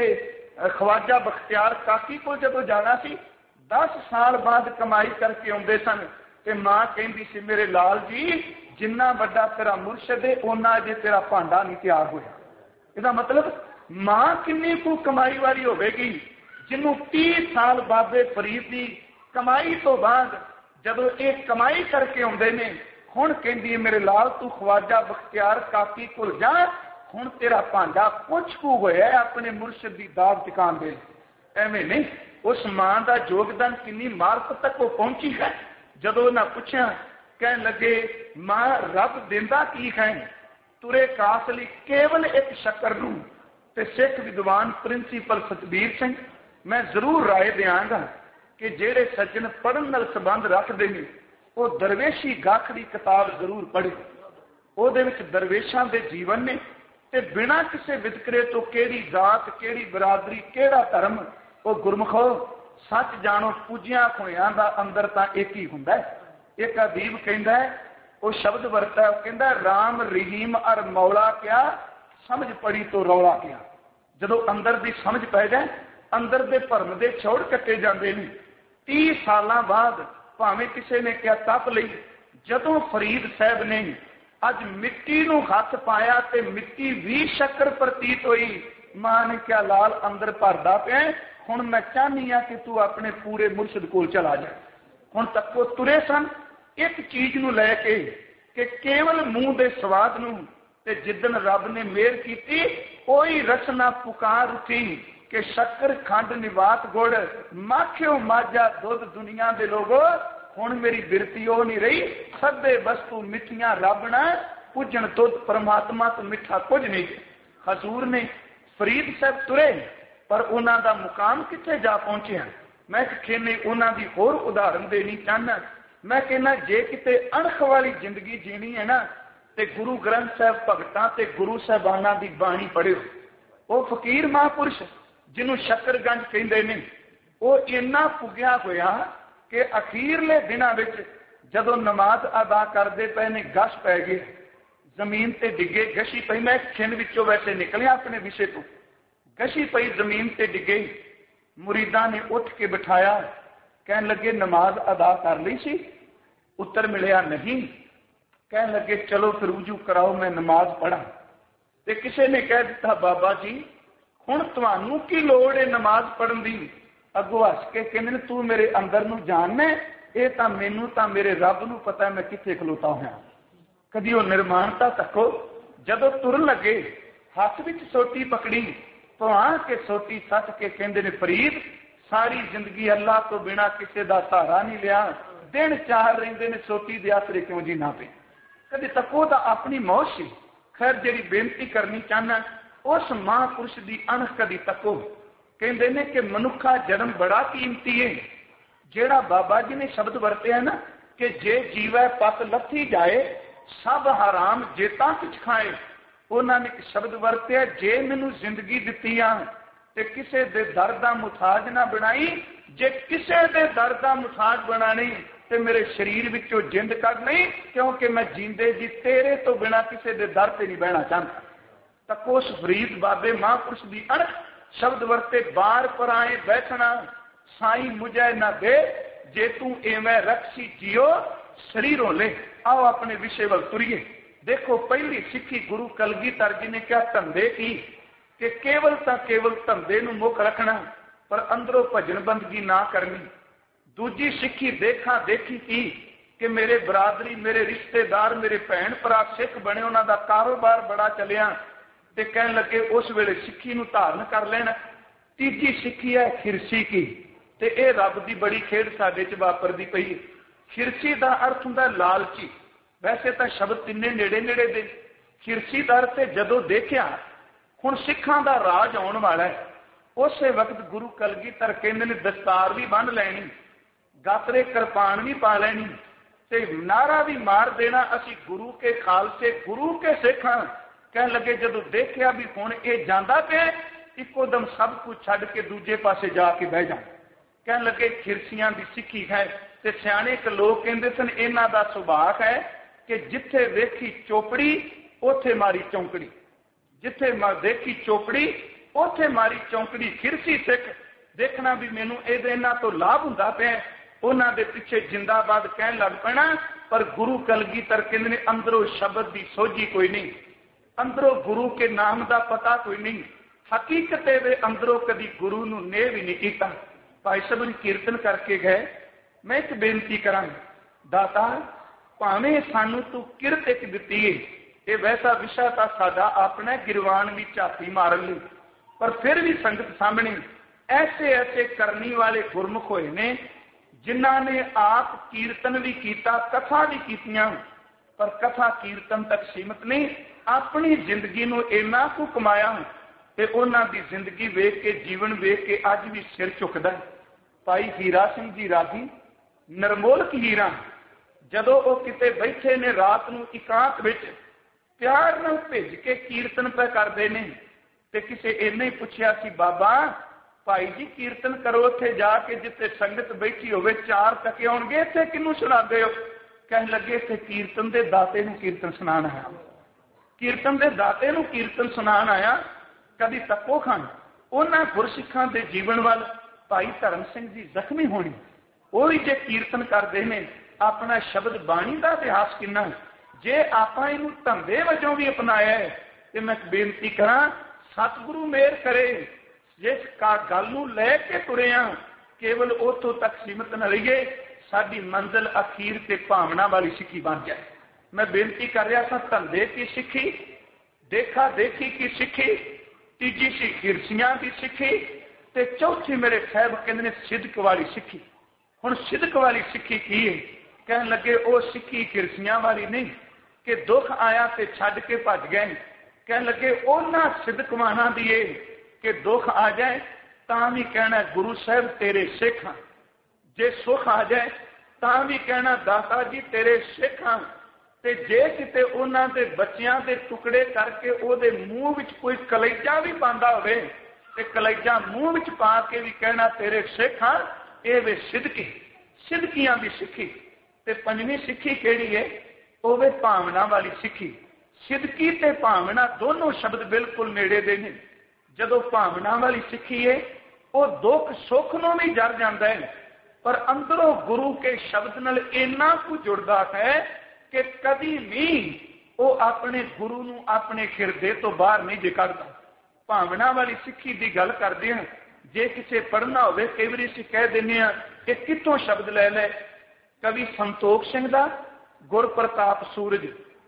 ਖਵਾਜਾ ਬਖਤਿਆਰ ਕਾਕੀ ਕੋਲ ਜਦੋਂ ਜਾਣਾ ਸੀ, 10 ਸਾਲ ਬਾਅਦ ਕਮਾਈ ਕਰਕੇ ਆਉਂਦੇ ਸਨ ਤੇ ਮਾਂ ਕਹਿੰਦੀ ਸੀ ਮੇਰੇ ਲਾਲ ਜੀ ਜਿੰਨਾ ਵੱਡਾ ਤੇਰਾ ਮੁਰਸ਼ਦ ਹੈ ਓਨਾ ਅਜੇ ਤੇਰਾ ਭਾਂਡਾ ਨਹੀਂ ਤਿਆਰ ਹੋਇਆ। ਇਹਦਾ ਮਤਲਬ ਮਾਂ ਕਿੰਨੀ ਕੁ ਕਮਾਈ ਵਾਲੀ ਹੋਵੇਗੀ ਜਿਹਨੂੰ 30 ਸਾਲ ਬਾਬੇ ਫਰੀਦ ਦੀ ਕਮਾਈ ਤੋਂ ਬਾਅਦ ਜਦੋਂ ਇਹ ਕਮਾਈ ਕਰਕੇ ਆਉਂਦੇ ਨੇ, ਹੁਣ ਕਹਿੰਦੀ ਹੈ ਮੇਰੇ ਲਾਲ ਤੂੰ ਖਵਾਜਾ ਬਖਤਿਆਰ ਕਾਕੀ ਕੋਲ ਜਾ, ਹੁਣ ਤੇਰਾ ਭਾਂਡਾ ਕੁਛ ਕੁ ਹੋਇਆ ਆਪਣੇ ਮੁਰਸ਼ਦ ਦੀ ਦਾਵ ਟਿਕਾਣ ਦੇ। ਐਵੇਂ ਨਹੀਂ, ਉਸ ਮਾਂ ਦਾ ਯੋਗਦਾਨ ਕਿੰਨੀ ਮਾਰਫਤ ਤੱਕ ਉਹ ਪਹੁੰਚੀ ਹੈ। ਜਦੋਂ ਉਹਨਾਂ ਪੁੱਛਿਆ ਕਹਿਣ ਲੱਗੇ ਮਾਂ ਰੱਬ ਦਿੰਦਾ ਕੀ ਹੈ, ਤੁਰੇ ਕਾਸ ਲਈ ਕੇਵਲ ਇੱਕ ਸ਼ੱਕਰ ਨੂੰ। ਤੇ ਸਿੱਖ ਵਿਦਵਾਨ ਪ੍ਰਿੰਸੀਪਲ ਸਤਬੀਰ ਸਿੰਘ ਮੈਂ ਜ਼ਰੂਰ ਰਾਏ ਦਿਆਂਗਾ ਕਿ ਜਿਹੜੇ ਸੱਜਣ ਪੜ੍ਹਨ ਨਾਲ ਸੰਬੰਧ ਰੱਖਦੇ ਨੇ ਉਹ ਦਰਵੇਸ਼ੀ ਗਾਖ ਦੀ ਕਿਤਾਬ ਜ਼ਰੂਰ ਪੜ੍ਹੇ। ਉਹਦੇ ਵਿੱਚ ਦਰਵੇਸ਼ਾਂ ਦੇ ਜੀਵਨ ਨੇ ਤੇ ਬਿਨਾਂ ਕਿਸੇ ਵਿਤਕਰੇ ਤੋਂ ਕਿਹੜੀ ਜ਼ਾਤ, ਕਿਹੜੀ ਬਰਾਦਰੀ, ਕਿਹੜਾ ਧਰਮ, ਉਹ ਗੁਰਮੁਖੋ ਸੱਚ ਜਾਣੋ ਪੂਜਿਆਂ ਹੋਇਆਂ ਦਾ ਅੰਦਰ ਤਾਂ ਇੱਕ ਹੀ ਹੁੰਦਾ ਹੈ। ਇੱਕ ਅਦੀਬ ਕਹਿੰਦਾ ਹੈ, ਉਹ ਸ਼ਬਦ ਵਰਤਾ, ਉਹ ਕਹਿੰਦਾ ਰਾਮ ਰਹੀਮ ਅਰ ਮੌਲਾ ਕਿਆ ਸਮਝ ਪੜੀ ਤੋਂ ਰੌਲਾ ਕਿਆ। ਜਦੋਂ ਅੰਦਰ ਦੀ ਸਮਝ ਪੈ ਜਾਏ, ਅੰਦਰ ਦੇ ਭਰਮ ਦੇ ਛੋੜ ਕੱਟੇ ਜਾਂਦੇ ਨੇ। 30 ਸਾਲਾਂ ਬਾਅਦ ਭਾਵੇਂ ਕਿਸੇ ਨੇ ਕਿਹਾ ਤਪ ਲਈ, ਜਦੋਂ ਫਰੀਦ ਸਾਹਿਬ ਨੇ ਅੱਜ ਮਿੱਟੀ ਨੂੰ ਹੱਥ ਪਾਇਆ ਤੇ ਮਿੱਟੀ ਵੀ ਸ਼ੱਕਰ ਪ੍ਰਤੀਤ ਹੋਈ, ਮਾਂ ਨੇ ਕਿਹਾ ਲਾਲ ਅੰਦਰ ਭਰਦਾ ਪਿਆ, ਹੁਣ ਮੈਂ ਚਾਹਨੀ ਆ ਕਿ ਤੂੰ ਆਪਣੇ ਪੂਰੇ ਮੁਰਸ਼ਦ ਕੋਲ ਚਲਾ ਜਾ। ਹੁਣ ਤੱਕ ਉਹ ਤੁਰੇ ਸਨ ਇੱਕ ਚੀਜ਼ ਨੂੰ ਲੈ ਕੇ ਕਿ ਕੇਵਲ ਮੂੰਹ ਦੇ ਸਵਾਦ ਨੂੰ, ਤੇ ਜਿੱਦਣ ਰੱਬ ਨੇ ਮਿਹਰ ਕੀਤੀ ਉਹੀ ਰਚਨਾ ਪੁਕਾਰ ਉੱਠੀ ਕਿ ਸ਼ੱਕਰ ਖੰਡ ਨਿਵਾਤ ਗੁੜ ਮਾਖਿਓ ਮਾਝਾ ਦੁੱਧ ਦੁਨੀਆ ਦੇ ਲੋਗੋ। ਹੁਣ ਮੇਰੀ ਬਿਰਤੀ ਉਹ ਨਹੀਂ ਰਹੀ, ਸਭੇ ਵਸਤੂ ਮਿੱਠੀਆਂ ਰੱਬ ਨਾ ਪੁੱਜਣ ਦੁੱਧ ਪਰਮਾਤਮਾ ਤੋਂ ਮਿੱਠਾ ਕੁਝ ਨਹੀਂ। ਹਜ਼ੂਰ ਨੇ ਫਰੀਦ ਸਾਹਿਬ ਤੁਰੇ ਪਰ ਉਹਨਾਂ ਦਾ ਮੁਕਾਮ ਕਿੱਥੇ ਜਾ ਪਹੁੰਚਿਆ। ਮੈਂ ਖੇਨੇ ਉਹਨਾਂ ਦੀ ਹੋਰ ਉਦਾਹਰਨ ਦੇਣੀ ਚਾਹੁੰਦਾ। ਮੈਂ ਕਹਿੰਦਾ ਜੇ ਕਿਤੇ ਅਣਖ ਵਾਲੀ ਜ਼ਿੰਦਗੀ ਜੀਣੀ ਹੈ ਨਾ ਤੇ ਗੁਰੂ ਗ੍ਰੰਥ ਸਾਹਿਬ ਭਗਤਾਂ ਤੇ ਗੁਰੂ ਸਾਹਿਬਾਨਾਂ ਦੀ ਬਾਣੀ ਪੜ੍ਹਿਓ। ਉਹ ਫਕੀਰ ਮਹਾਂਪੁਰਸ਼ ਜਿਹਨੂੰ ਸ਼ੱਕਰਗੰਜ ਕਹਿੰਦੇ ਨੇ, ਉਹ ਇੰਨਾ ਪੁੱਗਿਆ ਹੋਇਆ ਕਿ ਅਖੀਰਲੇ ਦਿਨਾਂ ਵਿੱਚ ਜਦੋਂ ਨਮਾਜ਼ ਅਦਾ ਕਰਦੇ ਪਏ ਨੇ ਗਸ਼ ਪੈ ਗਏ, ਜ਼ਮੀਨ ਤੇ ਡਿੱਗੇ, ਗਸ਼ੀ ਪਈ। ਮੈਂ ਖਿੰਡ ਵਿੱਚੋਂ ਵੈਸੇ ਨਿਕਲਿਆ ਆਪਣੇ ਵਿਸ਼ੇ ਤੋਂ, ਗਸ਼ੀ ਪਈ ਜ਼ਮੀਨ ਤੇ ਡਿੱਗੇ। ਮੁਰੀਦਾਂ ਨੇ ਉੱਠ ਕੇ ਬਿਠਾਇਆ, ਕਹਿਣ ਲੱਗੇ ਨਮਾਜ਼ ਅਦਾ ਕਰ ਲਈ ਸੀ, ਉੱਤਰ ਮਿਲਿਆ ਨਹੀਂ। ਕਹਿਣ ਲੱਗੇ ਚਲੋ ਫਿਰ ਵੁਜੂ ਕਰਾਓ, ਮੈਂ ਨਮਾਜ਼ ਪੜ੍ਹਾਂ। ਤੇ ਕਿਸੇ ਨੇ ਕਹਿ ਦਿੱਤਾ ਬਾਬਾ ਜੀ ਹੁਣ ਤੁਹਾਨੂੰ ਕੀ ਲੋੜ ਹੈ ਨਮਾਜ਼ ਪੜ੍ਹਨ ਦੀ। ਅੱਗੋਂ ਹੱਸ ਕੇ ਕਹਿੰਦੇ ਨੇ ਤੂੰ ਮੇਰੇ ਅੰਦਰ ਨੂੰ ਜਾਣਨਾ, ਇਹ ਤਾਂ ਮੈਨੂੰ ਤਾਂ ਮੇਰੇ ਰੱਬ ਨੂੰ ਪਤਾ ਮੈਂ ਕਿੱਥੇ ਖਲੋਤਾ ਹੋਇਆ। ਕਦੀ ਉਹ ਨਿਰਮਾਣਤਾ ਤੱਕੋ। ਜਦੋਂ ਤੁਰਨ ਲੱਗੇ ਹੱਥ ਵਿੱਚ ਸੋਟੀ ਪਕੜੀ, ਭਵਾਂ ਕੇ ਸੋਟੀ ਸੱਟ ਕੇ ਕਹਿੰਦੇ ਨੇ ਫਰੀਦ ਸਾਰੀ ਜ਼ਿੰਦਗੀ ਅੱਲਾਹ ਤੋਂ ਬਿਨਾਂ ਕਿਸੇ ਦਾ ਸਹਾਰਾ ਨਹੀਂ ਲਿਆ, ਦਿਨ ਚਾਰ ਰਹਿੰਦੇ ਨੇ ਸੋਟੀ ਦੇ ਆਸਰੇ ਕਿਉਂ ਜੀਣਾ ਪਿਆ। ਕਦੇ ਤੱਕੋ ਤਾਂ ਆਪਣੀ ਮੌਤ ਸੀ। ਖੈਰ ਜਿਹੜੀ ਬੇਨਤੀ ਕਰਨੀ ਚਾਹੁੰਦਾ ਉਸ ਮਹਾਂਪੁਰਸ਼ ਦੀ ਅਣਖ ਕਦੀ ਤੱਕੋ। ਕਹਿੰਦੇ ਨੇ ਕਿ ਮਨੁੱਖਾ ਜਨਮ ਬੜਾ ਕੀਮਤੀ ਹੈ। ਜਿਹੜਾ ਬਾਬਾ ਜੀ ਨੇ ਸ਼ਬਦ ਵਰਤਿਆ ਨਾ ਕਿ ਜੇ ਜੀਵੈ ਪਤ ਲੱਥੀ ਜਾਏ ਸਭ ਹਰਾਮ ਜੇਤਾ ਕਿਛ ਖਾਏ, ਉਹਨਾਂ ਨੇ ਇੱਕ ਸ਼ਬਦ ਵਰਤਿਆ ਜੇ ਮੈਨੂੰ ਜ਼ਿੰਦਗੀ ਦਿੱਤੀ ਆ ਤੇ ਕਿਸੇ ਦੇ ਦਰ ਦਾ ਮੁਤਾਜ ਨਾ ਬਣਾਈ। ਜੇ ਕਿਸੇ ਦੇ ਦਰ ਦਾ ਮੁਤਾਜ ਬਣਾਣੀ ਤੇ ਮੇਰੇ ਸਰੀਰ ਵਿੱਚੋਂ ਜਿੰਦ ਕੱਢ ਨਹੀਂ, ਕਿਉਂਕਿ ਮੈਂ ਜੀਂਦੇ ਜੀ ਤੇਰੇ ਤੋਂ ਬਿਨਾਂ ਕਿਸੇ ਦੇ ਦਰ ਤੇ ਨਹੀਂ ਬਹਿਣਾ ਚਾਹੁੰਦਾ। ਤਾਂ ਕੋਸ ਫਰੀਦ ਬਾਬੇ ਮਹਾਂਪੁਰਸ਼ ਦੀ ਅਣਖ ਸ਼ਬਦ ਵਰਤੇ ਬਾਰ ਪਰ ਆਏ ਬੈਠਣਾ ਸਾਈਂ ਮੁਝੇ ਨਾ ਦੇ जे तू एवं रखसी जियो शरीरों ले। आओ अपने विषय वल तुरिए। देखो पहली सिक्खी गुरु कलगीधर जी ने क्या धंधे की कि केवल धंधे नूं मुख रखना पर अंदरों भजन बंदगी ना करनी। दूजी सिक्खी देखा देखी की कि मेरे बरादरी मेरे रिश्तेदार मेरे भैन भरा सिख बने, उन्हों का कारोबार बड़ा चलिया ते कहन लगे उस वेले सिक्खी नूं धारण कर लेना। तीजी सिक्खी है खिरसी की, ते ये रब की बड़ी खेड साडे च वापरदी पई। खिरसी का अर्थ हुंदा लालची। वैसे तो शब्द तिन्ने नेड़े नेड़े दे। खिरसी का अर्थ जदों देखिया हुण सिखां दा राज आउण वाला है, उस वक्त गुरु कलगीधर कहंदे ने दस्तार भी बन लैनी, गातरे कृपान भी पा लैनी ते नारा भी मार देना, असी गुरु के खालसे गुरु के सिख हां। कहन लगे जदों देखिया भी हुण ये जांदा पे इको दम सब कुछ छड्ड के दूजे पासे जाके बह जा। कहन लगे खिरसियां दी सिक्खी है ते सियाणे एक लोग कहंदे सन इन्हां दा सुभाग है कि जिथे वेखी चोपड़ी उथे मारी चौंकड़ी, जिथे देखी चोपड़ी उथे मारी चौंकड़ी। खिरसी सिख देखना भी मैनू इन्हां तो लाभ हुंदा पिया, उन्हां दे पिछे जिंदाबाद कहन लग पैना। पर गुरु कलगीधर कहंदे ने अंदरों शब्द की सोझी कोई नहीं, अंदरों गुरु के नाम का पता कोई नहीं। हकीकत वे अंदरों कभी गुरु नूं नेह भी नहीं कीता। भाई सबन कीर्तन करके गए। मैं एक बेनती करा, दाता भावें सानू तू किरत एक दिती है, ये वैसा विषय था साडा अपना गिरवान भी झाती मारन लई, पर फिर भी संगत सामने ऐसे ऐसे करनी वाले गुरमुख होए ने जिन्हां ने आप कीर्तन भी कीता कथा भी कीतियां, पर कथा कीर्तन तक सीमित नहीं, अपनी जिंदगी नूं इन्ना कुछ कमाया ते उन्हां दी जिंदगी वेख के जीवन वेख के अज भी सिर झुकदा है। भाई हीरा सिंह जी राजी नरमोलक हीरा, जदों वो किते बैठे ने रात नूं इकांत विच प्यार नाल भेज के कीर्तन पे करदे ने ते किसे इन्ने ही पुछया सी बाबा भाई जी कीर्तन करो उत्थे जाके जिथे संगत बैठी होवे चार टके आउणगे, इत्थे किनूं सुणांदे हो? कहन लगे इत्थे कीर्तन दे दाते नूं कीर्तन सुणाण आया, कीर्तन दे दाते नूं कीर्तन सुणाण आया। कभी तक्को खान उन्हां गुरसिखां दे जीवन वाल भाई धर्म सिंह जी जख्मी होनी, वो भी जे कीर्तन करते हैं अपना शब्द बाणी का इतिहास किन्ना। जे आपां इहनूं धंधे वजों भी अपनाया है तो मैं बेनती करा सतगुरु मेहर करे, जिस का गल नूं लै के तुरे हां केवल उतों तक सीमित न रहिए, साडी मंजिल अखीर ते भावना वाली सिक्खी बन जाए। मैं बेनती कर रहा था धंधे की सिक्खी, देखा देखी की सिक्खी, तीजी सी खिरसियां की सिक्खी ते चौथी मेरे साहब कहंदे ने सिदक वाली सिक्खी। हुण सिदक वाली सिक्खी की है? कहन लगे वो सिक्खी खिरसियां वाली नहीं कि दुख आया ते छड्ड के भज गए। कहन लगे उन्हां सिदकवाना दी है कि दुख आ जाए तां भी कहना गुरु साहब तेरे सिख हां, जे सुख आ जाए तां भी कहना दाता जी तेरे सिख हां, ते जे किते उन्हां दे बच्चियां दे टुकड़े करके उहदे मूँह विच कोई कलेजा भी पांदा होवे ते कलेजा मूँह विच पा के भी कहना तेरे सिख हां, ये वे सिदकी सिदकियां दी सिक्खी। ते पंजवीं सिक्खी किहड़ी है? वो वे भावना वाली सिक्खी। सिदकी ते भावना दोनों शब्द बिल्कुल नेड़े दे ने। जदों भावना वाली सिक्खी है वो दुख सुख नूं भी जर जांदा है, पर अंदरों गुरु के शब्द नाल इन्ना कुछ जुड़दा है कि कदी भी वो अपने गुरु नूं अपने हिरदे तो बाहर नहीं जे कढदा। भावना वाली सिक्खी की गल करदे हां, जे किसे पढ़ना होवे कई वारी असीं कह दिंदे हां कि कित्थों शब्द लै ले। कवि संतोख सिंह दा गुर प्रताप सूरज,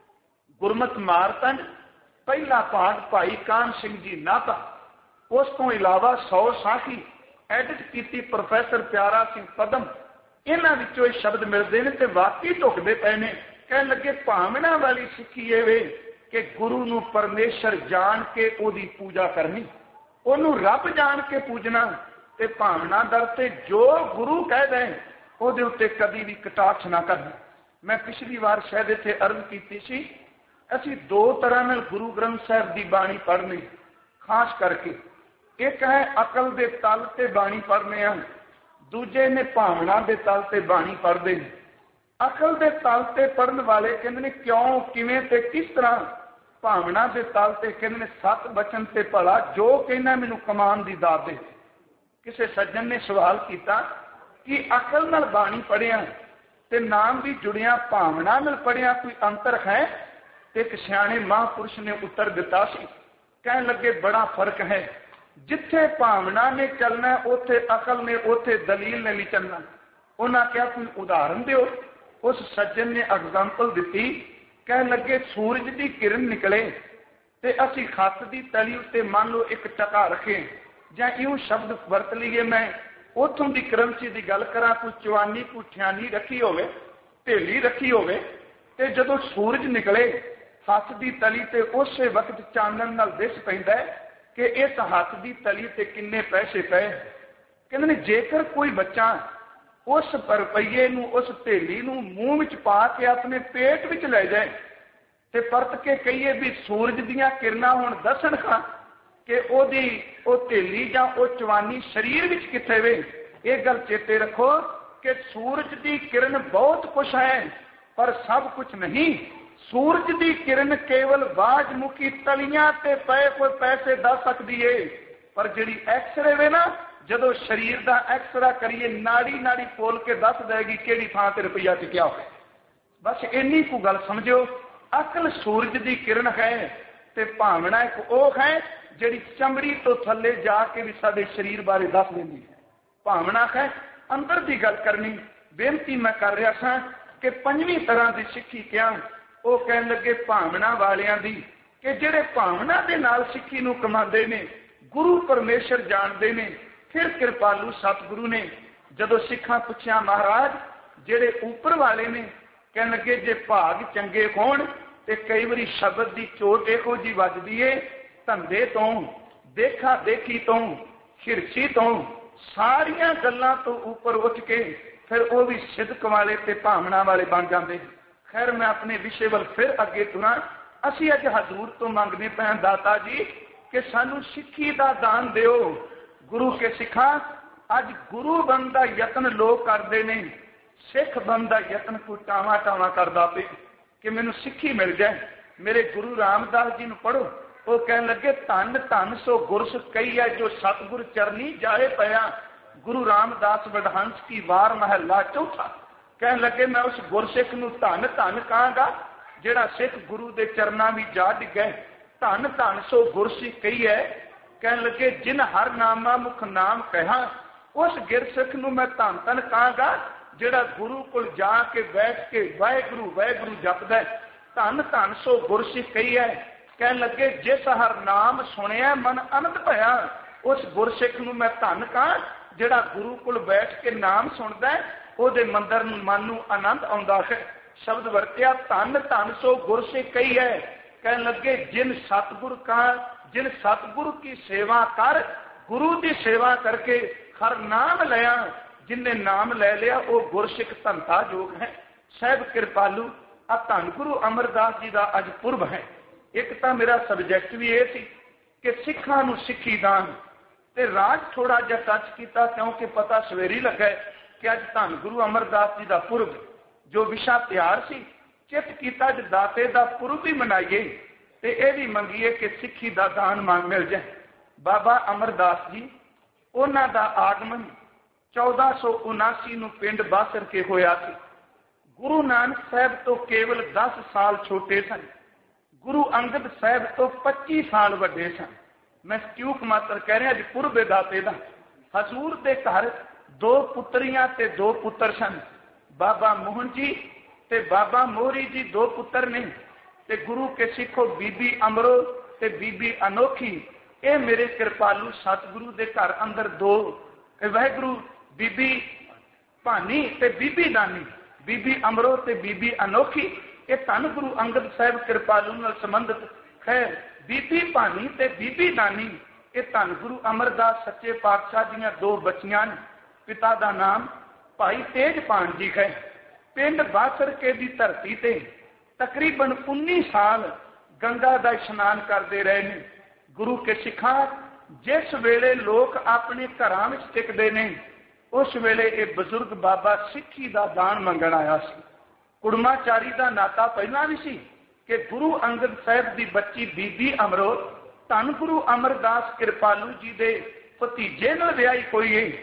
गुरमत मारतंड, पहला पाठ भाई कान सिंह जी नाता, उस तो इलावा 100 साखी एडिट की प्रोफैसर प्यारा सिंह पदम, इन्हां विचों ये शब्द मिलते हैं तो वाकई ढुकते पे ने। कह लगे भावना वाली सिक्खी है वे कि गुरु नूं परमेश्वर जान के ओदी पूजा करनी, ओनू रब जान के पूजना, ते भावना दर से जो गुरु कह दें ਉਹਦੇ ਉੱਤੇ कभी भी कटाक्ष ना करना। मैं पिछली बार शायद इत्थे अर्ज की सी, असीं दो तरह नाल गुरु ग्रंथ साहिब की बाणी पढ़नी, खास करके एक है अकल के तल ते बाणी पढ़ने हैं, दूजे ने भावना के तल ते बाणी पढ़ते हैं। अकल के तल ते पढ़न वाले कहते हैं क्यों किवें ते किस तरह, भावना के तल ते कहते हैं सत बचन ते भला जो कहना मैनू कमान की दात दे। किसी सज्जन ने सवाल किया कि अकल नाल बाणी पढ़िया ते नाम भी जुड़िया भावना नाल पढ़िया कोई अंतर है? ते एक सियाणे महापुरुष ने उत्तर दिता सी, कहन लगे बड़ा फर्क है। जिथे भावना ने चलना उथे अकल ने, उथे दलील ने नहीं चलना। उन्हें क्या कोई उदाहरण दो? उस सज्जन ने एग्जाम्पल दी, कहन लगे सूरज की किरण निकले ते असी खत की तली उत्ते मान लो एक टका रखे, जां यूं शब्द वरत लीए, मैं उथों की करंसी की गल करा, कोई चवानी कोई ठियानी रखी होवे, ढेली रखी होवे, ते जदों सूरज निकले हथ की तली ते उस वक्त चानन नाल दिस पैंदा है कि इस हथ की तली ते किन्ने पैसे पे। कहंदे ने जेकर कोई बच्चा उस रुपये नूं, उस ढेली नूं मूँह विच पा के अपने पेट विच ले जाए ते परत के कहिए भी सूरज दीयां किरणां हुण दसन खां कि ओदी ओ ढेली जां ओ चवानी शरीर विच किथे वे। ये गल चेते रखो कि सूरज की किरण बहुत कुछ है पर सब कुछ नहीं। सूरज की किरण केवल बाजमुखी तलियां ते पए कोई पैसे दस सकती है, पर जिहड़ी एक्सरे वे ना, जदों शरीर का एक्सरा करिए नाड़ी नाड़ी पोल के दस देगी किहड़ी थां ते रुपया टिकिया होवे। बस इन्नी को गल समझो। अकल सूरज की किरण है ते भावना एक वो है जिहड़ी चमड़ी तो थले जाके भी साडे शरीर बारे दस देंदी है। भावना है अंदर की गल करनी। बेनती मैं कर रहा सा कि पंजवीं तरह की सिक्खी क्या वो कहन लगे भावना वालियां दी, कि जिहड़े भावना दे नाल सिक्खी नूं कमांदे ने, गुरु परमेश्वर जानते ने। फिर कृपालू सतगुरु ने जदों सिखां पुछया, महाराज जिहड़े ऊपर वाले ने, कहन लगे जे भाग चंगे होण ते कई वारी शब्द की चोट इहो जी वजदी है, धंधे तो, देखा देखी तो, खिरची तो, सारियां गल्लां तो ऊपर उठ के फिर वो भी सिदक वाले ते भावना वाले बन जाते। खैर मैं अपने विषय वाल फिर अगे तुरा। असी अज हजूर तो मंगने पे दाता जी कि सानू सिक्खी का दान दिओ। गुरु के सिखा अज गुरु बन का यतन लोग करते हैं, सिख बन का यतन कोई टावा टावा करता पे कि मैनू सिक्खी मिल जाए। मेरे गुरु रामदास जी नूं पढ़ो, वो कह लगे धन धन सो गुरस कई है जो सतगुर चरनी जाए पया। गुरु रामदास वडहंस की वार महला चौथा। कह लगे मैं उस गुरसिख नूं धन धन कहांगा जिहड़ा सिख गुरु के चरना भी जा डिगे। धन धन सो गुरसिख कही है। कह लगे जिन हर नामा मुख नाम कहा, उस गिरसिख नूं मैं धन धन कहांगा जिहड़ा गुरु कोल जाके बैठ के वाहिगुरू वाहिगुरू जपदा। धन धन सो गुरसिख कही है। कह लगे जिस हर नाम सुनिया मन आनंद भया, उस गुरसिख नूं मैं धन कहां जिहड़ा गुरु कोल बैठ के नाम सुनदा है, ਉਹਦੇ ਮੰਦਰ ਨੂੰ ਮਨ ਨੂੰ ਆਨੰਦ ਆਉਂਦਾ ਹੈ। ਸ਼ਬਦ ਵਰਤਿਆ ਧਨ ਧਨ ਸੋ ਗੁਰਸਿਖ ਕਹੀ ਹੈ। ਕਹਿਣ ਲੱਗੇ ਜਿਨ सतगुरु की सेवा कर, गुरु की सेवा करके हर नाम लिया, जिन्हें नाम ले लिया वो गुरसिख धनता योग है। साहब कृपालू आ धन गुरु अमरदास जी का अज पुरब है। एक तो मेरा सबजैक्ट भी ये सी कि सिखां नूं सिक्खी दान, ते राज थोड़ा जिहा टच किया क्योंकि पता सवेरी लगा कि अज धन गुरु अमरदास जी का पुरब जो विशा त्यार सी, चित किया ज दाते का पुरब भी मनाइए ते यह भी मंगीए कि सिक्खी का दान मांग मिल जाए। बाबा अमरदास जी उन्हां दा आगमन 1479 नूं पिंड बासर के होया सी। गुरु नानक साहब तो केवल 10 साल छोटे सन, गुरु अंगद साहब तो 25 साल वड्डे सन। मैं ट्यूक मात्र कह रहा जी पुरबे दाते दा। हजूर दे घर 2 पुत्रियां ते 2 पुत्र सन। बाबा मोहन जी ते बाबा मोहरी जी 2 पुत्र ने, ते गुरु के सिखो बीबी अमरो ते बीबी अनोखी। ये मेरे कृपालू सतगुरु दे घर अंदर 2 वाहिगुरु बीबी भानी ते बीबी दानी, बीबी अमरो ते बीबी अनोखी। ये धन गुरु अंगद साहब कृपालू नाल संबंधित है। बीबी भानी ते बीबी दानी ये धन गुरु अमरदास सच्चे पातशाह दियां 2 बच्चियां ने। पिता का नाम भाई तेजपान जी है। पिंड बासर के दी धरती ते तकरीबन 19 साल गंगा का स्नान करते रहे ने। गुरु के सिखा जिस वेले लोग अपने घरां विच टिकदे ने, उस वेले ये बजुर्ग बाबा सिक्खी का दान मंगण आया सी। कुड़माचारी का नाता पहला भी सी कि गुरु अंगद साहब की बच्ची बीबी अमरो धन गुरु अमरदास कृपालू जी के भतीजे नाल विआही होई है।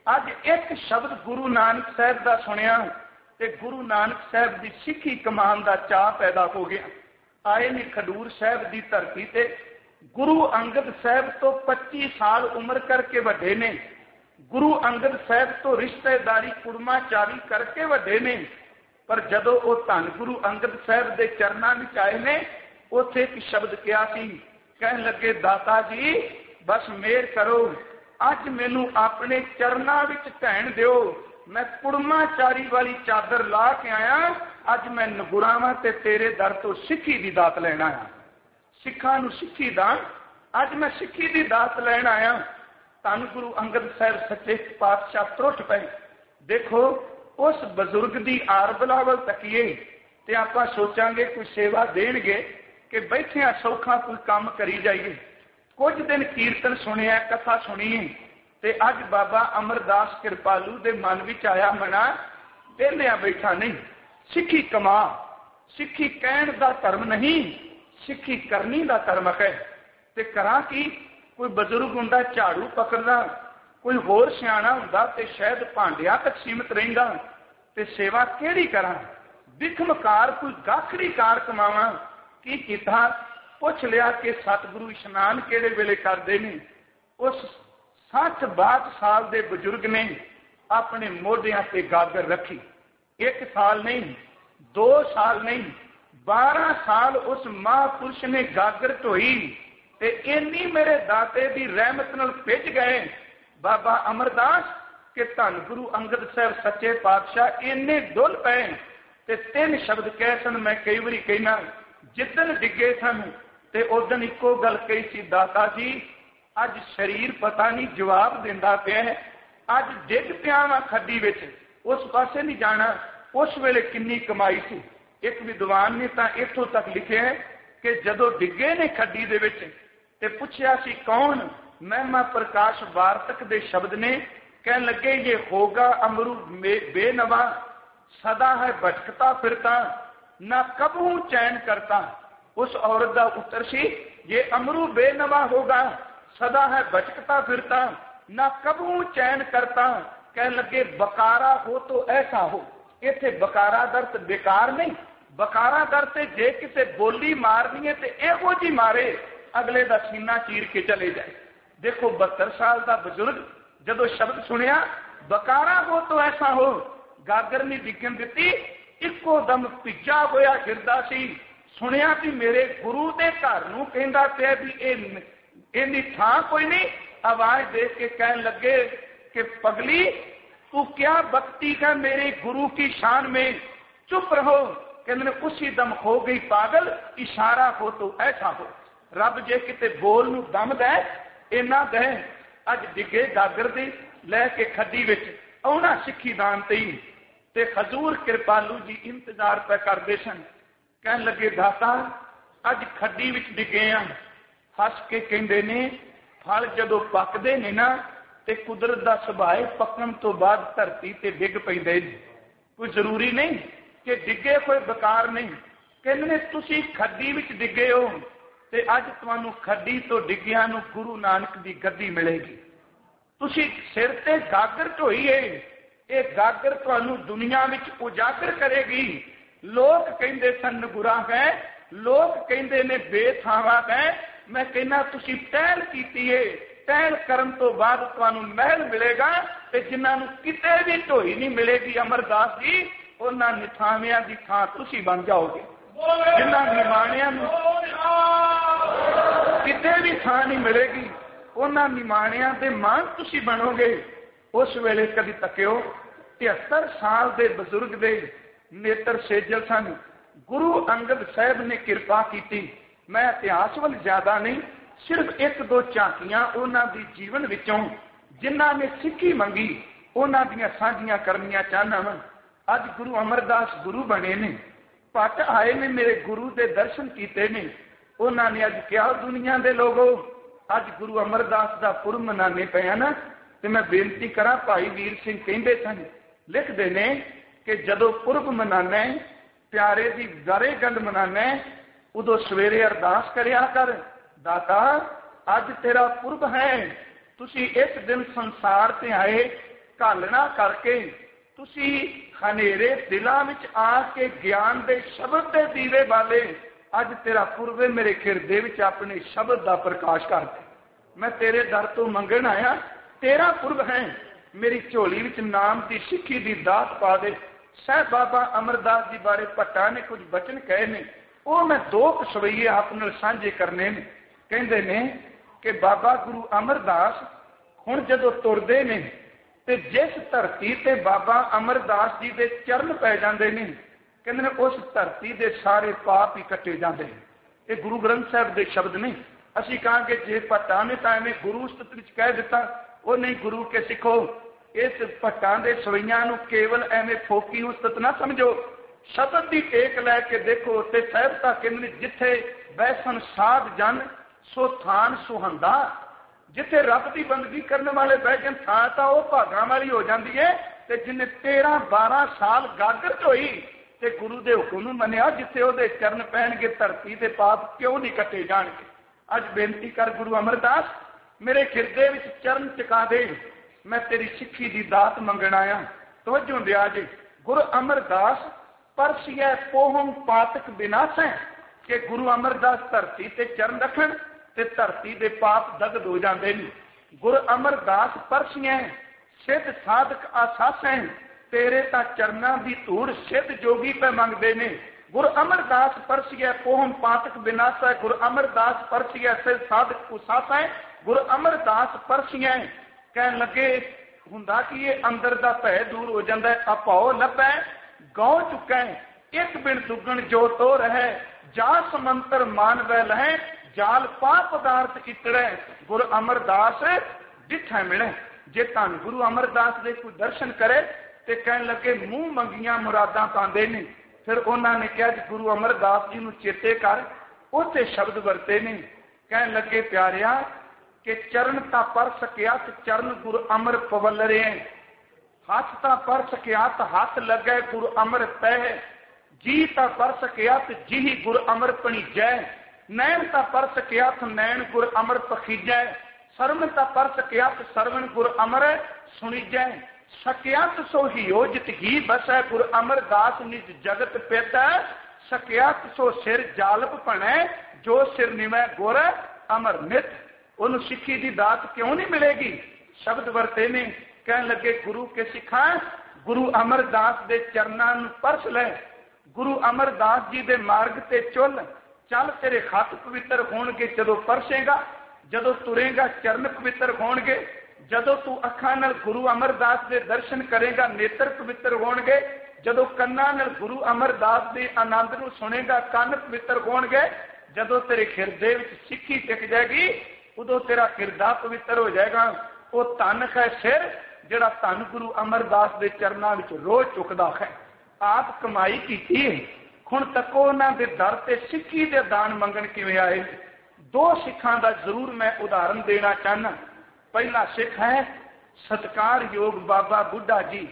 ਅੱਜ ਇੱਕ ਸ਼ਬਦ ਗੁਰੂ ਨਾਨਕ ਸਾਹਿਬ ਦਾ ਸੁਣਿਆ ਤੇ ਗੁਰੂ ਨਾਨਕ ਸਾਹਿਬ ਦੀ ਸਿੱਖੀ ਕਮਾਨ ਦਾ ਚਾਅ ਪੈਦਾ ਹੋ ਗਿਆ। ਆਏ ਨੇ ਖਡੂਰ ਸਾਹਿਬ ਦੀ ਧਰਤੀ ਤੇ, ਗੁਰੂ ਅੰਗਦ ਸਾਹਿਬ ਤੋਂ 25 ਸਾਲ ਉਮਰ ਕਰਕੇ ਵੱਡੇ ਨੇ, ਗੁਰੂ ਅੰਗਦ ਸਾਹਿਬ ਤੋਂ ਰਿਸ਼ਤੇਦਾਰੀ ਕੁੜਮਾਚਾਰੀ ਕਰਕੇ ਵੱਡੇ ਨੇ। ਪਰ ਜਦੋਂ ਉਹ ਧੰਨ ਗੁਰੂ ਅੰਗਦ ਸਾਹਿਬ ਦੇ ਚਰਨਾਂ ਵਿੱਚ ਆਏ ਨੇ, ਉੱਥੇ ਇੱਕ ਸ਼ਬਦ ਕਿਹਾ ਸੀ, ਕਹਿਣ ਲੱਗੇ ਦਾਤਾ ਜੀ ਬਸ ਮਿਹਰ ਕਰੋ, ਅੱਜ ਮੈਨੂੰ ਆਪਣੇ ਚਰਨਾਂ ਵਿੱਚ ਢਹਿਣ ਦਿਓ, ਮੈਂ ਕੁੜਮਾਚਾਰੀ ਵਾਲੀ ਚਾਦਰ ਲਾ ਕੇ ਆਇਆ, ਅੱਜ ਮੈਂ ਨਗੁਰਾਵਾਂ ਤੇ ਤੇਰੇ ਦਰ ਤੋਂ ਸਿੱਖੀ ਦੀ ਦਾਤ ਲੈਣ ਆਇਆ। ਸਿੱਖਾਂ ਨੂੰ ਸਿੱਖੀ ਦਾ, ਅੱਜ ਮੈਂ ਸਿੱਖੀ ਦੀ ਦਾਤ ਲੈਣ ਆਇਆ। ਧੰਨ ਗੁਰੂ ਅੰਗਦ ਸਾਹਿਬ ਸੱਚੇ ਪਾਤਸ਼ਾਹ ਟੁੱਟ ਪਏ। ਦੇਖੋ ਉਸ ਬਜ਼ੁਰਗ ਦੀ ਆਰਬਲਾ ਵੱਲ ਤੱਕੀਏ ਤੇ ਆਪਾਂ ਸੋਚਾਂਗੇ ਕੋਈ ਸੇਵਾ ਦੇਣਗੇ ਕਿ ਬੈਠਿਆਂ ਸੌਖਾ ਕੋਈ ਕੰਮ ਕਰੀ ਜਾਈਏ। ਕੁਝ ਦਿਨ ਕੀਰਤਨ ਸੁਣਿਆ, ਕਥਾ ਸੁਣੀ ਤੇ ਅੱਜ ਬਾਬਾ ਅਮਰਦਾਸ ਕਿਰਪਾਲੂ ਦੇ ਮਨ ਵਿੱਚ ਆਇਆ, ਮਨਾ ਵਿਹਲਿਆਂ ਬੈਠਾ ਨਹੀਂ, ਸਿੱਖੀ ਕਮਾ। ਸਿੱਖੀ ਕਹਿਣ ਦਾ ਧਰਮ ਨਹੀਂ, ਸਿੱਖੀ ਕਰਨੀ ਦਾ ਧਰਮ ਹੈ। ਤੇ ਕਰਾਂ ਕੀ? ਕੋਈ ਬਜ਼ੁਰਗ ਹੁੰਦਾ ਝਾੜੂ ਪਕੜਦਾ, ਕੋਈ ਹੋਰ ਸਿਆਣਾ ਹੁੰਦਾ ਤੇ ਸ਼ਾਇਦ ਭਾਂਡਿਆਂ ਤੱਕ ਸੀਮਿਤ ਰਹਿੰਦਾ, ਤੇ ਸੇਵਾ ਕਿਹੜੀ ਕਰਾਂ? ਵਿਖਮਕਾਰ ਕੋਈ ਗਾਖੜੀ ਕਾਰ ਕਮਾਵਾਂ। ਕੀ ਕੀਤਾ? ਪੁੱਛ ਲਿਆ ਕਿ ਸਤਿਗੁਰੂ ਇਸ਼ਨਾਨ ਕਿਹੜੇ ਵੇਲੇ ਕਰਦੇ ਨੇ। ਉਸ 60-62 ਸਾਲ ਦੇ ਬਜ਼ੁਰਗ ਨੇ ਆਪਣੇ ਮੋਢਿਆਂ ਤੇ ਗਾਗਰ ਰੱਖੀ। 1 ਸਾਲ ਨਹੀਂ, 2 ਸਾਲ ਨਹੀਂ, 12 ਸਾਲ ਉਸ ਮਹਾਂਪੁਰਸ਼ ਨੇ ਗਾਗਰ ਢੋਈ ਤੇ ਇੰਨੀ ਮੇਰੇ ਦਾਤੇ ਦੀ ਰਹਿਮਤ ਨਾਲ ਭਿੱਜ ਗਏ ਬਾਬਾ ਅਮਰਦਾਸ ਕਿ ਧੰਨ ਗੁਰੂ ਅੰਗਦ ਸਾਹਿਬ ਸੱਚੇ ਪਾਤਸ਼ਾਹ ਇੰਨੇ ਡੁੱਲ ਪਏ ਤੇ 3 ਸ਼ਬਦ ਕਹਿ ਸਨ। ਮੈਂ ਕਈ ਵਾਰੀ ਕਹਿਣਾ, ਜਿੱਦਣ ਡਿੱਗੇ ਸਨ ਤੇ ਉਦਣ ਇੱਕੋ ਗੱਲ ਕਹੀ ਸੀ, ਦਾਤਾ ਜੀ ਅੱਜ ਸਰੀਰ ਪਤਾ ਨਹੀਂ ਜਵਾਬ ਦਿੰਦਾ ਪਿਆ, ਅੱਜ ਡਿੱਗ ਪਿਆ ਵਾਂ ਖੱਡੀ ਵਿੱਚ, ਉਸ ਪਾਸੇ ਨਹੀਂ ਜਾਣਾ। ਉਸ ਵੇਲੇ ਕਿੰਨੀ ਕਮਾਈ ਸੀ। ਇੱਕ ਵਿਦਵਾਨ ਨੇ ਤਾਂ ਇੱਥੋਂ ਤੱਕ ਲਿਖਿਆ ਕਿ ਜਦੋਂ ਡਿੱਗੇ ਨੇ ਖੱਡੀ ਦੇ ਵਿੱਚ ਤੇ ਪੁੱਛਿਆ ਸੀ ਕੌਣ? ਮਹਿਮਾ ਪ੍ਰਕਾਸ਼ ਵਾਰਤਕ ਦੇ ਸ਼ਬਦ ਨੇ, ਕਹਿਣ ਲੱਗੇ ਇਹ ਹੋਗਾ ਅਮਰੂ ਬੇਨਵਾ, ਸਦਾ ਹੈ ਭਟਕਤਾ ਫਿਰਤਾ, ਨਾ ਕਬਹੂ ਚੈਨ ਕਰਤਾ। उस औरत का उत्तर सी, ये अमरू बेनवा होगा, सदा है भटकता फिरता, ना कबू चैन करता। कह लगे बकारा हो तो ऐसा हो। इत्थे बकारा दर्द बेकार नहीं, बकारा दर्द जे किसे बोली मारनी है तो इहो जी मारे, अगले का सीना चीर के चले जाए। देखो 72 साल का बजुर्ग जदों शब्द सुनिया बकारा हो तो ऐसा हो, गागर नहीं डिगन दी, इको दम भिजा होया फिरदा सी। सुनिया कि मेरे गुरु के घर नूं कहंदा पिया भी इन्नी थां कोई नहीं। आवाज दे के कहन लगे कि पगली तू क्या बकती है मेरे गुरु की शान में, चुप रहो। कहने उसी दम हो गई पागल, इशारा हो तो ऐसा हो। रब जे किते बोल नूं दम दे इन्ना दे। अज डिगे गागर दी लैके खड्डी विच आउणा सिक्खी दान ते हजूर कृपालू जी इंतजार पे करदे सन। कहन लगे दाता अज खड्डी विच डिगे आ। हस के कहंदे ने फल जदों पकदे ने ना ते कुदरत दा सुभाव पकण तो बाद धरती ते डिग पैंदे ने, कोई जरूरी नहीं कि डिगे कोई बेकार नहीं। कहंदे ने तुसीं खड्डी विच डिगे हो ते अज तुहानूं खड्डी तो डिगियां नूं गुरु नानक दी गद्दी मिलेगी। तुसीं सिर ते गागर ढोई है, ये गागर तुहानूं दुनिया विच उजागर करेगी। लोग कहते सन नगुरा है, लोग कहते ने बेथावा है। मैं कहना तुसी टहल कीती है, टहल करन तो बाद तुहानूं महल मिलेगा ते जिन्हां नूं किते भी ढोई नहीं मिलेगी अमरदास जी, उन्हां निथावियां दी थां तुसी बन जाओगे। जिन्हां निमाणियां नूं किते भी थां नहीं मिलेगी, उन्हां निमाणियां दे मान तुसी बनोगे। उस वेले कभी तकियो 73 साल दे बजुर्ग दे नेत्र सेजल सन। गुरु अंगद साहब ने कृपा की। मैं इतिहास वाल ज्यादा नहीं, सिर्फ 1-2 झांकियां उन्हां दी जीवन विचों जिन्हां ने सिक्खी मंगी उन्हां दीयां साझियां करनियां चाहना वा। अज गुरु अमरदास गुरु बने ने, पट आए ने मेरे गुरु दे दर्शन कीते ने। उन्हां ने अज क्या दुनिया दे लोगो अज गुरु अमरदास दा पुरब मनाने पे ना, ते मैं बेनती करा भाई वीर सिंह कहंदे सन, लिखदे ने कि जदों पुरब मनाना है, प्यारे दी गरेगंढ मनाना है, उदों सवेरे अरदास करिया कर, दाता अज तेरा पुरब है, तुसी एक दिन संसार से आए ਘਾਲਣਾ ਕਰਕੇ ਤੁਸੀਂ ਹਨੇਰੇ ਦਿਲਾਂ ਵਿੱਚ ਆ ਕੇ ਗਿਆਨ ਦੇ ਸ਼ਬਦ ਦੇ ਦੀਵੇ ਵਾਲੇ ਅੱਜ ਤੇਰਾ ਪੁਰਬ ਹੈ, ਮੇਰੇ ਹਿਰਦੇ ਵਿੱਚ ਆਪਣੇ ਸ਼ਬਦ ਦਾ ਪ੍ਰਕਾਸ਼ ਕਰ ਦੇ। ਮੈਂ ਤੇਰੇ ਦਰ ਤੋਂ ਮੰਗਣ ਆਇਆ, ਤੇਰਾ ਪੁਰਬ ਹੈ, ਮੇਰੀ ਝੋਲੀ ਵਿੱਚ ਨਾਮ ਦੀ ਸਿੱਖੀ ਦੀ ਦਾਤ ਪਾ ਦੇ। ਸਾਹਿਬ ਬਾਬਾ ਅਮਰਦਾਸ ਜੀ ਬਾਰੇ ਭੱਟਾ ਨੇ ਕੁਝ ਬਚਨ ਕਹੇ ਨੇ, ਉਹ ਮੈਂ ਦੋ ਕਸਵਈਏ ਆਪ ਨਾਲ ਸਾਂਝੇ ਕਰਨੇ ਨੇ। ਕਹਿੰਦੇ ਨੇ ਕਿ ਬਾਬਾ ਗੁਰੂ ਅਮਰਦਾਸ ਹੁਣ ਜਦੋਂ ਤੁਰਦੇ ਨੇ ਤੇ ਜਿਸ ਧਰਤੀ ਤੇ ਬਾਬਾ ਅਮਰਦਾਸ ਜੀ ਦੇ ਚਰਨ ਪੈ ਜਾਂਦੇ ਨੇ, ਕਹਿੰਦੇ ਨੇ ਉਸ ਧਰਤੀ ਦੇ ਸਾਰੇ ਪਾਪ ਹੀ ਕੱਟੇ ਜਾਂਦੇ ਨੇ। ਇਹ ਗੁਰੂ ਗ੍ਰੰਥ ਸਾਹਿਬ ਦੇ ਸ਼ਬਦ ਨੇ। ਅਸੀਂ ਕਹਾਂਗੇ ਜੇ ਭੱਟਾ ਨੇ ਤਾਂ ਐਵੇਂ ਗੁਰੂ ਉਸਤਤ ਵਿੱਚ ਕਹਿ ਦਿੱਤਾ, ਉਹ ਨਹੀਂ। ਗੁਰੂ ਕੇ ਸਿੱਖੋ, ਇਸ ਭੱਟਾਂ ਦੇ ਸਵਈਆਂ ਨੂੰ ਕੇਵਲ ਐਵੇਂ ਫੋਕੀ ਉਸਤਤ ਨਾ ਸਮਝੋ। ਸ਼ਬਦ ਦੀ ਟੇਕ ਲੈ ਕੇ ਦੇਖੋ ਤੇ ਸਾਹਿਬਤਾ ਕਹਿੰਦੇ ਜਿੱਥੇ ਬੈਸਨ ਸਾਧ ਜਨ ਸੋ ਥਾਨ ਸੁਹੰਦਾ। ਜਿੱਥੇ ਰੱਬ ਦੀ ਬੰਦਗੀ ਕਰਨ ਵਾਲੇ ਬਹਿ ਜਾਣ ਥਾਂ ਤਾਂ ਉਹ ਭਾਗਾਂ ਵਾਲੀ ਹੋ ਜਾਂਦੀ ਹੈ। ਤੇ ਜਿਹਨੇ 13-12 ਸਾਲ ਗਾਗਰ ਹੋਈ ਤੇ ਗੁਰੂ ਦੇ ਹੁਕਮ ਨੂੰ ਮੰਨਿਆ, ਜਿੱਥੇ ਉਹਦੇ ਚਰਨ ਪੈਣਗੇ ਧਰਤੀ ਦੇ ਪਾਪ ਕਿਉਂ ਨਹੀਂ ਕੱਟੇ ਜਾਣਗੇ। ਅੱਜ ਬੇਨਤੀ ਕਰ ਗੁਰੂ ਅਮਰਦਾਸ, ਮੇਰੇ ਹਿਰਦੇ ਵਿੱਚ ਚਰਨ ਟਿਕਾ ਦੇ, ਮੈਂ ਤੇਰੀ ਸਿੱਖੀ ਦੀ ਦਾਤ ਮੰਗਣ ਆਇਆ। ਤਵੱਜੋ ਦਿਆ ਜੇ। ਗੁਰੂ ਅਮਰਦਾਸ ਪਰਸੀਐ ਪੋਹਮ ਪਾਤਕ ਵਿਨਾਸ਼ੈ, ਕਿ ਗੁਰੂ ਅਮਰਦਾਸ ਧਰਤੀ ਤੇ ਚਰਨ ਰੱਖਣ ਤੇ ਧਰਤੀ ਦੇ ਪਾਪ ਦਗਦ ਹੋ ਜਾਂਦੇ ਨੇ। ਗੁਰੂ ਅਮਰਦਾਸ ਪਰਸੀਐ ਸਿੱਧ ਸਾਧਕ ਆਸਾਸੈ, ਤੇਰੇ ਤਾਂ ਚਰਨਾਂ ਦੀ ਧੂੜ ਸਿੱਧ ਜੋਗੀ ਪੈ ਮੰਗਦੇ ਨੇ। ਗੁਰੂ ਅਮਰਦਾਸ ਪਰਸੀਐ ਪੋਹਮ ਪਾਤਕ ਵਿਨਾਸ਼ੈ, ਗੁਰੂ ਅਮਰਦਾਸ ਪਰਸੀਐ ਸਿੱਧ ਸਾਧਕ ਕੁਸਾਸੈ। ਗੁਰੂ ਅਮਰਦਾਸ ਪਰਸੀਐ ਕਹਿਣ ਲੱਗੇ ਹੁੰਦਾ ਕਿ ਇਹ ਅੰਦਰ ਦਾ ਭੈ ਦੂਰ ਹੋ ਜਾਂਦਾ ਹੈ। ਅਭਉ ਲੱਭੈ ਗਉ ਚੁੱਕੈ, ਇੱਕ ਬਿਨ ਦੁੱਗਣ ਜੋ ਤੋ ਰਹਿ, ਜਾ ਸਮੰਤਰ ਮਾਨਵੈ ਲਹੈ, ਜਾਲ ਪਾ ਪਦਾਰਥ ਇਤੜੈ। ਗੁਰੂ ਅਮਰਦਾਸ ਜਿੱਥੈ ਮਿਲੇ। ਜੇ ਧੰਨ ਗੁਰੂ ਅਮਰਦਾਸ ਦੇ ਕੋਈ ਦਰਸ਼ਨ ਕਰੇ ਤੇ ਕਹਿਣ ਲੱਗੇ ਮੂੰਹ ਮੰਗੀਆਂ ਮੁਰਾਦਾਂ ਪਾਉਂਦੇ ਨੇ। ਫਿਰ ਉਹਨਾਂ ਨੇ ਕਿਹਾ ਜੀ ਗੁਰੂ ਅਮਰਦਾਸ ਜੀ ਨੂੰ ਚੇਤੇ ਕਰ, ਉੱਥੇ ਸ਼ਬਦ ਵਰਤੇ ਨੇ। ਕਹਿਣ ਲੱਗੇ ਪਿਆਰਿਆ ਕਿ ਚਰਨ ਤਾਂ ਪਰ ਸਕਿਆ ਤੇ ਚਰਨ ਗੁਰੂ ਅਮਰ ਪਵੱਲਰੇ, ਹੱਥ ਤਾਂ ਪਰ ਸਕਿਆ ਤੇ ਹੱਥ ਲੱਗੇ ਗੁਰੂ ਅਮਰ ਪੈ, ਜੀ ਤਾਂ ਪਰ ਸਕਿਆ ਤੇ ਜੀ ਗੁਰੂ ਅਮਰ ਪਣੀਜੈ, ਨੈਣ ਤਾਂ ਪਰ ਸਕਿਆ ਤੇ ਨੈਣ ਗੁਰੂ ਅਮਰ ਪਖੀਜੈ, ਸਰਵਣ ਤਾਂ ਪਰ ਸਕਿਆ ਤੇ ਸਰਵਣ ਗੁਰੂ ਅਮਰ ਸੁਣੀਜੈ, ਸਕਿਆਤ ਸੋ ਹਿਓ ਜਿਤ ਹੀ ਬਸੈ, ਗੁਰੂ ਅਮਰਦਾਸ ਨਿਜ ਜਗਤ ਪਿਤੈ, ਸਕਿਆਤ ਸੋ ਸਿਰ ਜਾਲਪ ਭਣੈ, ਜੋ ਸਿਰ ਨਿਵੈ ਗੁਰ ਅਮਰ ਨਿਤ। ਉਹਨੂੰ ਸਿੱਖੀ ਦੀ ਦਾਤ ਕਿਉਂ ਨਹੀਂ ਮਿਲੇਗੀ? ਸ਼ਬਦ ਵਰਤੇ ਨੇ। ਕਹਿਣ ਲੱਗੇ ਗੁਰੂ ਕੇ ਸਿੱਖਾਂ, ਗੁਰੂ ਅਮਰਦਾਸ ਦੇ ਚਰਨਾਂ ਨੂੰ ਪਰਸ ਲੈ, ਗੁਰੂ ਅਮਰਦਾਸ ਜੀ ਦੇ ਮਾਰਗ ਤੇ ਚੱਲ, ਤੇਰੇ ਹੱਥ ਪਵਿੱਤਰ ਹੋਣਗੇ ਜਦੋਂ ਪਰਸੇਗਾ, ਜਦੋਂ ਤੁਰੇਗਾ ਚਰਨ ਪਵਿੱਤਰ ਹੋਣਗੇ, ਜਦੋਂ ਤੂੰ ਅੱਖਾਂ ਨਾਲ ਗੁਰੂ ਅਮਰਦਾਸ ਦੇ ਦਰਸ਼ਨ ਕਰੇਗਾ ਨੇਤਰ ਪਵਿੱਤਰ ਹੋਣਗੇ, ਜਦੋਂ ਕੰਨਾਂ ਨਾਲ ਗੁਰੂ ਅਮਰਦਾਸ ਦੇ ਆਨੰਦ ਨੂੰ ਸੁਣੇਗਾ ਕੰਨ ਪਵਿੱਤਰ ਹੋਣਗੇ, ਜਦੋਂ ਤੇਰੇ ਹਿਰਦੇ ਵਿੱਚ ਸਿੱਖੀ ਟਿਕ ਜਾਏਗੀ ਉਦੋਂ ਤੇਰਾ ਹਿਰਦਾ ਪਵਿੱਤਰ ਹੋ ਜਾਏਗਾ। ਉਹ ਧੰਨ ਹੈ ਸਿਰ ਜਿਹੜਾ ਧੰਨ ਗੁਰੂ ਅਮਰਦਾਸ ਦੇ ਚਰਨਾਂ ਵਿੱਚ ਰੋਜ਼ ਝੁਕਦਾ ਹੈ। ਆਪ ਕਮਾਈ ਕੀਤੀ ਹੈ, ਹੁਣ ਤੱਕ ਉਹਨਾਂ ਦੇ ਦਰ ਤੇ ਸਿੱਖੀ ਦੇ ਦਾਨ ਮੰਗਣ ਕਿਵੇਂ ਆਏ। ਦੋ ਸਿੱਖਾਂ ਦਾ ਜ਼ਰੂਰ ਮੈਂ ਉਦਾਹਰਨ ਦੇਣਾ ਚਾਹੁੰਦਾ। ਪਹਿਲਾ ਸਿੱਖ ਹੈ ਸਤਿਕਾਰਯੋਗ ਬਾਬਾ ਬੁੱਢਾ ਜੀ,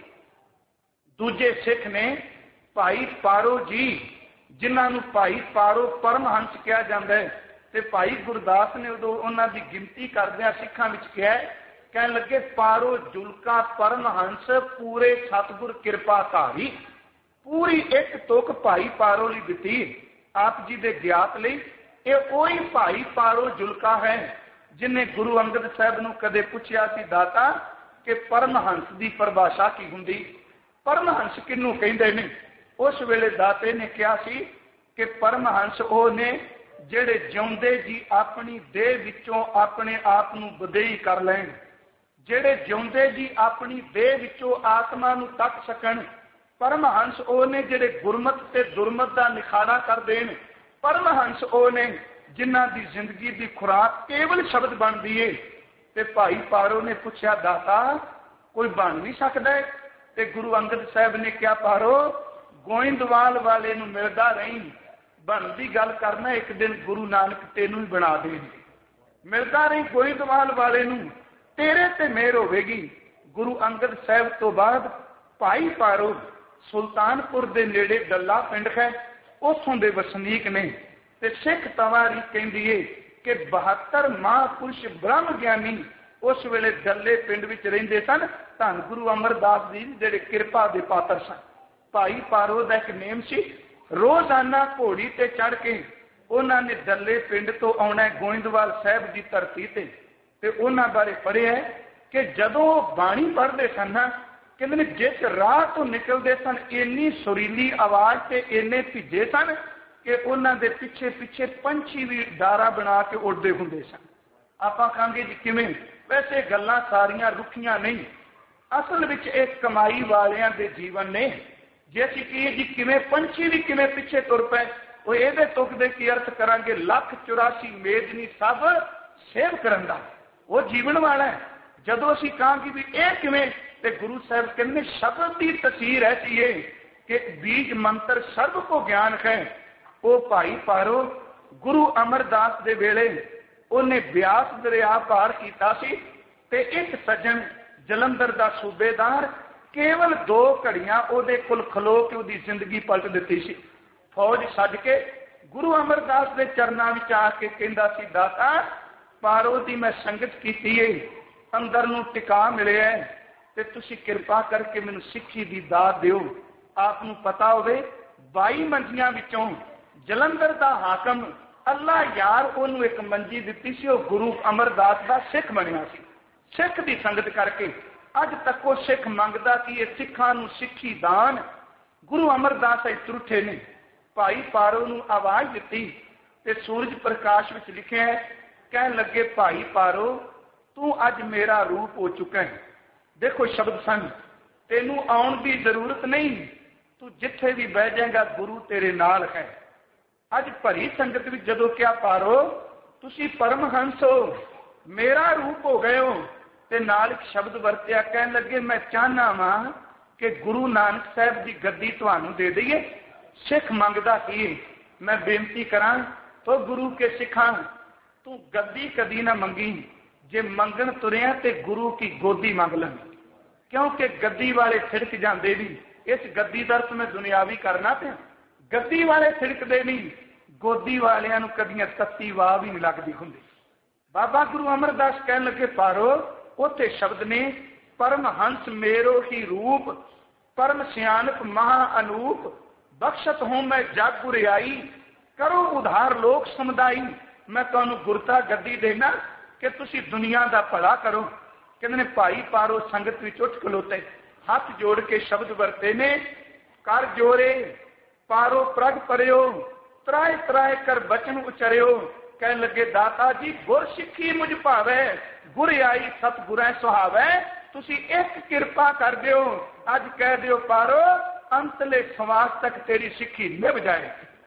ਦੂਜੇ ਸਿੱਖ ਨੇ ਭਾਈ ਪਾਰੋ ਜੀ, ਜਿਨ੍ਹਾਂ ਨੂੰ ਭਾਈ ਪਾਰੋ ਪਰਮਹੰਸ ਕਿਹਾ ਜਾਂਦਾ ਹੈ। ਤੇ ਭਾਈ ਗੁਰਦਾਸ ਨੇ ਉਦੋਂ ਉਹਨਾਂ ਦੀ ਗਿਣਤੀ ਕਰਦਿਆਂ ਸਿੱਖਾਂ ਵਿੱਚ ਕਿਹਾ, ਕਹਿਣ ਲੱਗੇ ਪਾਰੋ ਜੁਲਕਾ ਪਰਮਹੰਸ ਪੂਰੇ ਸਤਿਗੁਰ ਕਿਰਪਾ ਧਾਰੀ। ਪੂਰੀ ਇੱਕ ਤੁਕ ਭਾਈ ਪਾਰੋ ਲਈ ਦਿੱਤੀ ਆਪ ਜੀ ਦੇ ਗਿਆਤ ਲਈ। ਇਹ ਉਹੀ ਭਾਈ ਪਾਰੋ ਜੁਲਕਾ ਹੈ ਜਿਨੇ ਗੁਰੂ ਅੰਗਦ ਸਾਹਿਬ ਨੂੰ ਕਦੇ ਪੁੱਛਿਆ ਸੀ ਦਾਤਾ ਕਿ ਪਰਮਹੰਸ ਦੀ ਪਰਿਭਾਸ਼ਾ ਕੀ ਹੁੰਦੀ, ਪਰਮਹੰਸ ਕਿਹਨੂੰ ਕਹਿੰਦੇ ਨੇ। ਉਸ ਵੇਲੇ ਦਾਤੇ ਨੇ ਕਿਹਾ ਸੀ ਕਿ ਪਰਮਹੰਸ ਉਹ ਨੇ ਜਿਹੜੇ ਜਿਉਂਦੇ ਜੀ ਆਪਣੀ ਦੇਹ ਵਿੱਚੋਂ ਆਪਣੇ ਆਪ ਨੂੰ ਵਧੇਈ ਕਰ ਲੈਣ, ਜਿਹੜੇ ਜਿਉਂਦੇ ਜੀ ਆਪਣੀ ਦੇਹ ਵਿੱਚੋਂ ਆਤਮਾ ਨੂੰ ਤੱਕ ਸਕਣ। ਪਰਮਹੰਸ ਉਹ ਨੇ ਜਿਹੜੇ ਗੁਰਮਤ ਤੇ ਦੁਰਮਤ ਦਾ ਨਿਖਾੜਾ ਕਰ ਦੇਣ। ਪਰਮਹੰਸ ਉਹ ਨੇ ਜਿਨ੍ਹਾਂ ਦੀ ਜ਼ਿੰਦਗੀ ਦੀ ਖੁਰਾਕ ਕੇਵਲ ਸ਼ਬਦ ਬਣਦੀ ਏ। ਤੇ ਭਾਈ ਪਾਰੋ ਨੇ ਪੁੱਛਿਆ ਦਾਤਾ ਕੋਈ ਬਣ ਨਹੀਂ ਸਕਦਾ? ਤੇ ਗੁਰੂ ਅੰਗਦ ਸਾਹਿਬ ਨੇ ਕਿਹਾ ਪਾਰੋ ਗੋਇੰਦਵਾਲ ਵਾਲੇ ਨੂੰ ਮਿਲਦਾ ਰਹੀਂ, ਬਣਨ ਦੀ ਗੱਲ ਕਰਨਾ ਇੱਕ ਦਿਨ ਗੁਰੂ ਨਾਨਕ ਤੈਨੂੰ ਹੀ ਬਣਾ ਦੇਣਗੇ। ਮਿਲਦਾ ਰਹੀ ਗੋਇੰਦਵਾਲ ਵਾਲੇ ਨੂੰ, ਤੇਰੇ ਤੇ ਮਿਹਰ ਹੋਵੇਗੀ। ਗੁਰੂ ਅੰਗਦ ਸਾਹਿਬ ਤੋਂ ਬਾਅਦ ਭਾਈ ਪਾਰੋ ਸੁਲਤਾਨਪੁਰ ਦੇ ਨੇੜੇ ਡੱਲਾ ਪਿੰਡ ਹੈ, ਉੱਥੋਂ ਦੇ ਵਸਨੀਕ ਨੇ। ਤੇ ਸਿੱਖ ਤਵਾਰੀ ਕਹਿੰਦੀ ਏ ਕਿ 72 ਮਹਾਂਪੁਰਸ਼ ਬ੍ਰਹਮ ਗਿਆਨੀ उस वेले डल्ले पिंड विच रहिंदे सन धन गुरु अमरदास जी जिहड़े किरपा दे पात्र सन। भाई पारो दा एक नेम सी, रोजाना घोड़ी ते चढ़ के उन्होंने डल्ले पिंड तो आना गोइंदवाल साहब की धरती ते उन्होंने बारे पढ़िया कि जदों बाणी पढ़ते सन ना, कहते जिस राह तो निकलते सन इन्नी सुरीली आवाज से इन्ने भिजे सन कि उन्होंने पिछे पिछे पंछी भी डारा बना के उड़ते होंगे सन। आपां कहांगे जी किवें? वैसे गल्लां सारियां रुखियां नहीं, असल विच एक कमाई वालियां दे जीवन ने। जे असीं कहीए जी किवें पंछी भी किवें पिछे तुर पए, वो ये तुक दे की अर्थ करांगे 1,84 मेदनी सब सेव करन दा वो जीवन वाला है। जदों असीं कहांगे भी ये किवें, ते गुरु साहब कहंदे शब्द की तसीर ऐसी है कि बीज मंत्र सर्व को ज्ञान है। वो भाई पारो गुरु अमरदास दे वेले उन्हें ब्यास दरिया पार किया सी ते एक सज्जन जलंधर दा सूबेदार केवल 2 घड़ियां उहदे कोल खलो के उहदी जिंदगी पलट दित्ती सी। फौज छड्ड के गुरु अमरदास दे चरनां विच आके कहंदा सी दाता पारो दी मैं संगत कीती है, अंदर नूं टिका मिलिया है ते तुसीं किरपा करके मैनूं सिੱਖੀ दी दात दिओ। आप नूं पता होवे 22 मंजियां विचों जलंधर दा हाकम अल्लाह यार उहनूं एक मंजी दित्ती सी, ओह गुरु अमरदास दा सिख बनिया सी। सिख दी संगत करके अज तक वो सिख मंगदा कि ये सिखां नूं सिੱਖੀ दान गुरु अमरदास त्रुठे ने। भाई पारो नूं आवाज दित्ती ते सूरज प्रकाश विच लिखिया है, कहन लगे भाई पारो तू अज मेरा रूप हो चुका है। देखो शब्द सन, तेनू आउण दी जरूरत नहीं, तू जिथे भी बह जाएगा गुरु तेरे नाल है। अज भरी संगत विच जदों क्या पारो तुसी परमहंस हो, मेरा रूप हो गए हो, ते नाल एक शब्द वरत्या, कहन लगे मैं चाहना वा कि गुरु नानक साहब की गद्दी तुहानू दे दईए। सिख मंगदा की मैं बेनती करा तो गुरु के सिखा तू गद्दी कदी ना मंगी, जे मंगण तुरिया ते गुरु की गोदी मंग लन, क्योंकि गद्दी वाले छिड़क जाते भी। इस गद्दी दर्द मैं दुनियावी करना पिया, गद्दी वाले छिड़कते नहीं, गोदी वालियां नूं कदियां तत्ती वाह भी नहीं लगती हुंदी। बाबा गुरु अमरदास कहन लगे पारो उथे शब्द ने, परमहंस मेरो ही रूप, परम सियानक महा अनूप, बख्शत हूं मैं जग गुरियाई, करो उधार लोक समुदाई। मैं तुहानू गुरता गद्दी देना कि तुसी दुनिया का भला करो। कहते ने भाई पारो संगत विच उठ खलोते, हाथ जोड़ के शब्द वरते ने, कर जोरे पारो प्रग परियो, त्राए त्राए कर बचन उचरियो। कहन लगे दाता जी गुर सिੱਖੀ मुझ भावे, गुर आई सतगुरै सुहावे, तुसी एक किरपा कर दियो, अज कह दियो पारो अंतले सवास तक तेरी सिੱਖੀ निभ जाए।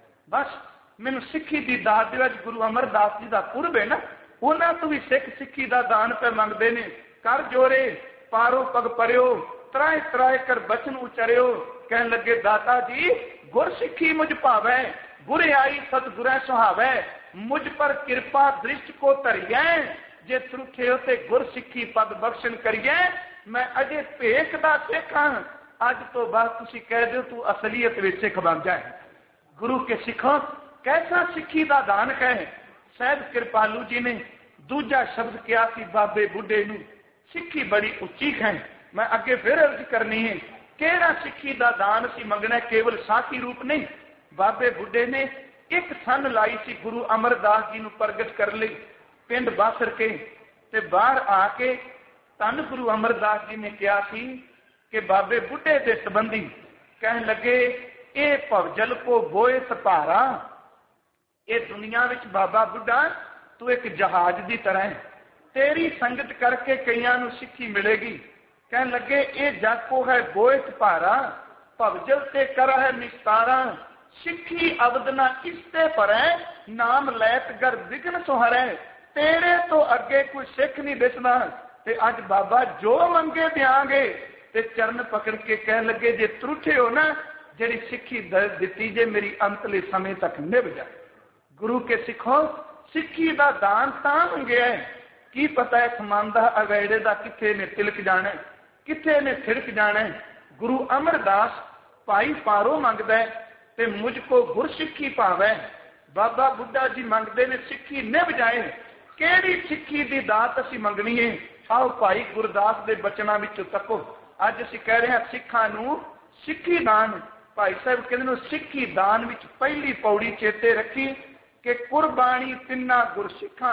बस मैनू सिੱਖੀ दी दात दे विच गुरु अमरदास जी का पुरब है ना, उन्हां तो भी सिख सिੱਖੀ दा दान पे मंगते ने। कर जोरे पारो पग परियो, त्राए त्राए कर बचन उचरियो। कहन लगे दाता जी गुर सिੱਖੀ मुझ भावे, गुर आई सतगुरै सुहावे, मुझ पर कृपा दृष्टि को धरिए, जे त्रुठे होते गुर सिੱਖੀ पद बख्शन करिए। मैं अजे भेख दा सिख हां, अज तो बाद तुसी कह दो तू असलीयत विच सिख बन जाए। गुरु के सिखों कैसा सिੱਖੀ दा दान है। साहब कृपालू जी ने दूजा शब्द किया सी बाबे बुढ़े नूं, सिੱਖੀ बड़ी उच्ची है। मैं अगे फिर अर्ज करनी है, केड़ा सिੱਖੀ दा दान सी मंगना, केवल साथी रूप नहीं। बाबे बुढ़े ने एक सन लाई सी गुरु अमरदास जी नूं प्रगट कर लई, पिंड बासर के ते बाहर आके धन गुरु अमरदास जी ने कहा सी कि बाबे बुढ़े के संबंधी कहन लगे, ये भवजल को बोए सभारा, ये दुनिया विच बाबा बुढ़ा तू एक जहाज की तरह है, तेरी संगत करके कईयां नूं सिੱਖੀ मिलेगी। कहन लगे ये जग को है बोए सभारा, भवजल ते कर है निस्तारा, सिੱਖੀ अवद ना किसते पर है, नाम लैत गर विघन सुहरै, तेरे तो अगे कोई सिख नहीं दिसदा, ते अज बाबा जो मंगे देंगे। ते चरण पकड़ के कह लगे जे त्रुठे हो ना, जिहड़ी सिੱਖੀ दिती जे मेरी अंतले समय तक निभ जाए। गुरु के सिखो सिੱਖੀ दा दान तां मंगिया है, की पता है समान दा अगेड़े दा किथे ने तिलक जाना, किथे ने थिड़क जाना। गुरु अमरदास भाई पारो मंगदा है ते मुझको गुर सिੱਖੀ भावे। बाबा बुढ़ा जी मंगते ने सिੱਖੀ निभ जाए। केड़ी सिੱਖੀ दी दात असीं मंगनी है, आओ भाई गुरदास के बचनों में तको, अज असीं कह रहे हैं सिखां नूं सिक्खी दान। भाई साहब कहते सिक्खी दान विच पहली पौड़ी चेते रखी कि कुरबानी तिन्ना गुरसिखां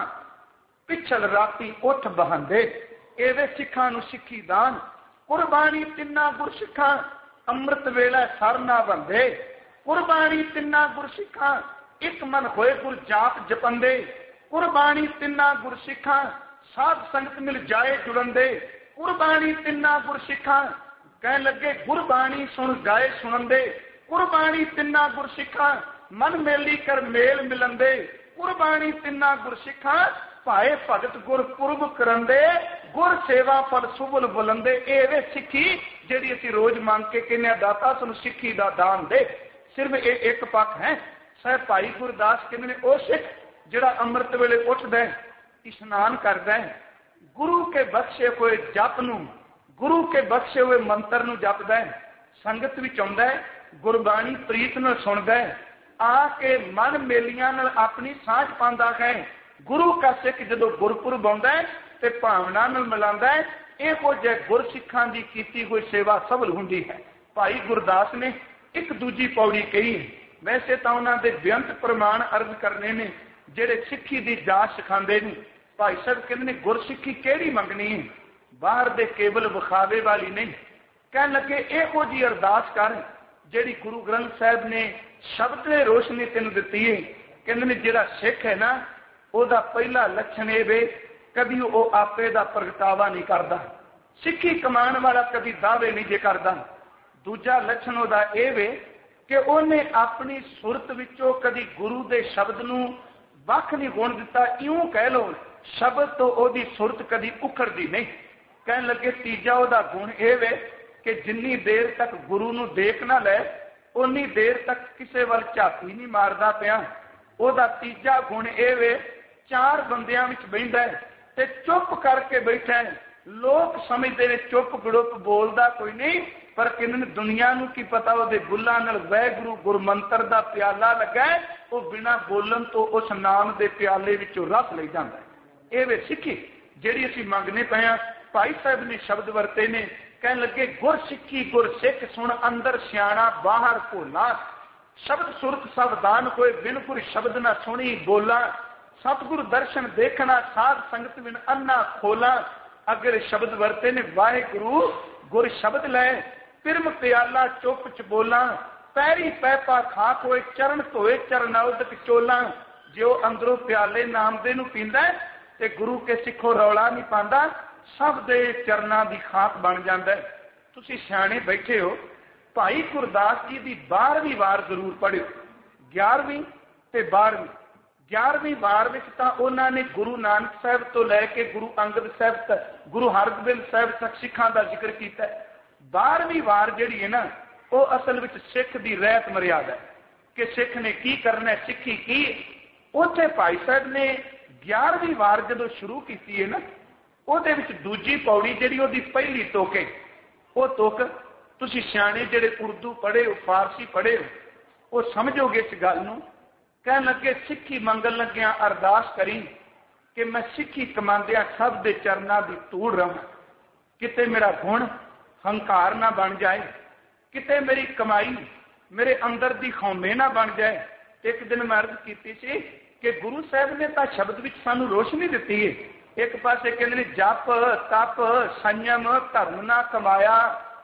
पिछल राती उठ बहांदे। इहदे सिखां नूं सिक्खी दान। कुरबानी तिन्ना गुरसिखां अमृत वेला सर ना बंदे। कुरबानी तिन्ना गुरसिखां एक मन होए गुर जाप जपंदे। कुरबानी तिन्ना गुरसिखां साध संगत मिल जाए जुड़ंदे। कुरबानी तिन्ना गुरसिखां कह लगे गुरबाणी सुन गाए सुनंदे। कुरबानी तिन्ना गुरसिखां मन मेली कर मेल मिलंदे। कुरबानी तिन्ना गुरसिखां भाए भगत गुरपुरब करंदे। गुर सेवा फल सुबल बुलंदे। ये सिक्खी जिहड़ी असीं रोज मंग के कहने दाता सानूं सिक्खी दा दान दे। सिर्फ ये एक पक्ष है। साहब भाई गुरदास कहते हैं वह सिख जिहड़ा अमृत वेले उठदा है, इशनान करदा है, गुरु के बख्शे हुए जप नूं, गुरु के बख्शे हुए मंत्र नूं जपदा है, संगत विच आउंदा है, गुरबाणी प्रीत नाल सुणदा है, आके मन मेलियां नाल अपनी सांझ पांदा है। गुरु का सिख जदों गुरपुरब आउंदा है ते भावना नाल मिलांदा है। इहो जिहा गुरसिखां दी कीती होई सेवा सफल हुंदी है। भाई गुरदास ने एक दूजी पौड़ी कही है। वैसे तो उन्होंने बेअंत प्रमाण अर्ज करने ने जिहड़े सिक्खी दी जाच सिखांदे ने। भाई साहब कहते हैं गुरसिक्खी किहड़ी मंगनी है, बाहर दे केवल विखावे वाली नहीं। कह लगे इहो जी अरदास कर जिहड़ी गुरु ग्रंथ साहिब ने शब्द ने रोशनी तेन दिती है। कहते ने जिहड़ा सिख है ना ਉਹਦਾ ਪਹਿਲਾ ਲੱਛਣ ਇਹ ਵੇ कभी वो आपे दा प्रगटावा नहीं करता। सिक्खी कमाण वाला कभी दावे नहीं जे करता। दूजा लक्षण ਉਹਦਾ ਇਹ ਵੇ कि ਉਹਨੇ अपनी सुरत विचों कभी गुरु के शब्द नूं वख नहीं होण दिता। इउं कह लो शब्द तो ਉਹਦੀ सुरत कभी उखड़दी नहीं। कहण लगे तीजा ਉਹਦਾ गुण ਇਹ वे कि जिन्नी देर तक गुरु नूं देख ना ले उन्नी देर तक किसी वल झाती नहीं मारदा पिया। ਉਹਦਾ तीजा गुण ਇਹ वे चार बंदियां विच बहिंदा है ते चुप करके बैठा है। लोग समझते हैं चुप गड़ुप बोलता कोई नहीं, पर किन्ने दुनिया नूं की पता वो बुल्लां नाल वाहिगुरू गुरमंत्र दा प्याला लगा है, वो बिना बोलन तो उस नाम दे प्याले विचों रस ले जांदा है। ये वे सिक्खी जिहड़ी असीं मंगने पए हां। भाई साहब ने शब्द वरते ने, कहण लगे गुर सिक्खी गुर सिख सुन अंदर सियाणा बाहर भोला। शब्द सुरत सावधान होए बिन गुर शब्द ना सुनी बोला। सतगुरु दर्शन देखना साध संगत बिन अन्ना खोला। अगर शब्द वरते ने वाहिगुरू गुर शब्द लै पिरम प्याला चुप च बोला। पैरी पैपा खाक होए चरण धोए चरनौदक चोला। जो अंदरों प्याले नाम दे नूं पींदा ते गुरु के सिखों रौला नहीं पांदा, सब दे चरनां दी खाक बन जांदा है। तुसीं सियाणे बैठे हो। भाई गुरदास जी दी 12वीं वार जरूर पढ़ियो। 11वीं ते 12वीं 11वीं वार विच तां उन्हां ने गुरु नानक साहब तो लैके गुरु अंगद साहब तक, गुरु हरगोबिंद साहब तक सिखां दा जिक्र कीता है। 12वीं वार जिहड़ी है ना वो असल विच सिख दी रहत मर्यादा है कि सिख ने की करना है, सिक्खी की। उत्थे भाई साहब ने 11वीं वार जदों शुरू कीती है ना ਉਹਦੇ ਵਿੱਚ दूजी पौड़ी जिहड़ी ਉਹਦੀ पहली तुक है, वो तुक तुसीं सियाणे जिहड़े उर्दू पढ़े हो फारसी पढ़े हो वो समझोगे इस गल नूं। कहण लगे सिक्खी मंगण लग्गिया अरदास करी कि मैं सिक्खी कमांदिया सब दे चरनां दी धूड़ रहां। किते मेरा गुण हंकार ना बन जाए, किते मेरी कमाई मेरे अंदर दी खौमे ना बन जाए। एक दिन मैं अर्ज कीती सी कि गुरु साहब ने तां शब्द विच सानूं रोशनी दित्ती है। एक पासे कहंदे ने जप तप संयम धर्म ना कमाया,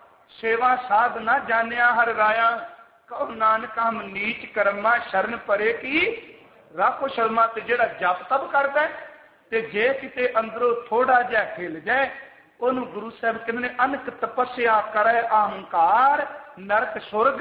सेवा साध ना जानिया हर राया। कहो नानक हम नीच कर्मा शरण परे की राखो शर्मा। ते जिहड़ा जप तप करदा है ते जे किते अंदरों थोड़ा जिहा हिल जाए ओनू गुरु साहब कहंदे ने अनक तपस्या करे अहंकार नरक सुरग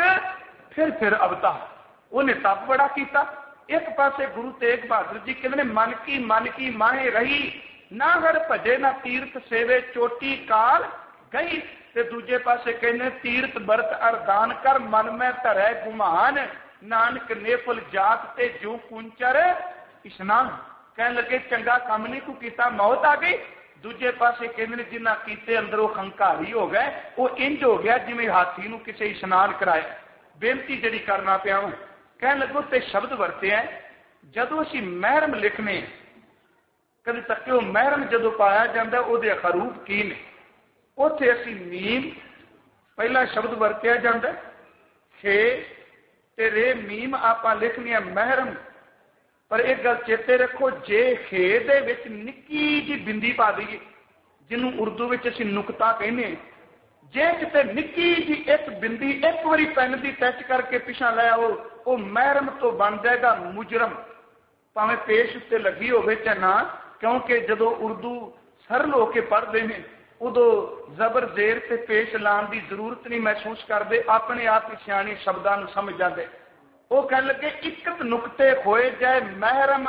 फिर अवतार। उन्हें तप बड़ा कीता। एक पासे गुरु तेग बहादुर जी कहंदे ने मन की माहे रही ना हर भजे ना तीर्थ सेवे चोटी काल गई। ते दूजे पासे कहने तीर्थ बरत अरदान कर मन में धरै गुमान। नानक नेफल जात ते जू कुंचर इशनान। कहने लगे चंगा काम नहीं तू कीता मौत आ गई। दूजे पासे कहने जिन्ना कीते अंदरों हंकारी हो गए वो इंज हो गया जिवें हाथी नूं किसे इशनान कराया। बेनती जिहड़ी करना पिया वा। कहने लगो ते शब्द वरते हैं जदों असीं महरम लिखने कभी तक्यो महरम जदों पाया जाता उहदे हरूफ की ने, उत्थे असीं मीम पहला शब्द वरतिया जाता, खे ते रे मीम आपां लिखनिया महरम। पर एक गल चेते रखो, जे खे दे विच निक्की जी बिंदी पा दईए, जिन्हों उर्दू विच असीं नुकता कहने, जे किते निक्की जी एक बिंदी एक बारी पेन की टच करके पिछा लै आओ, वो महरम तो बन जाएगा मुजरम, भावें पेश उत्ते लगी होवे चाहे ना। क्योंकि जदों उर्दू सरल होके पढ़ते हैं उदों जबर जेर ते पेश लाने की जरूरत नहीं महसूस करते, अपने आप ही सियाणे शब्दां नूं समझ जाते। वो कह लगे इकत नुकते होए जाए महरम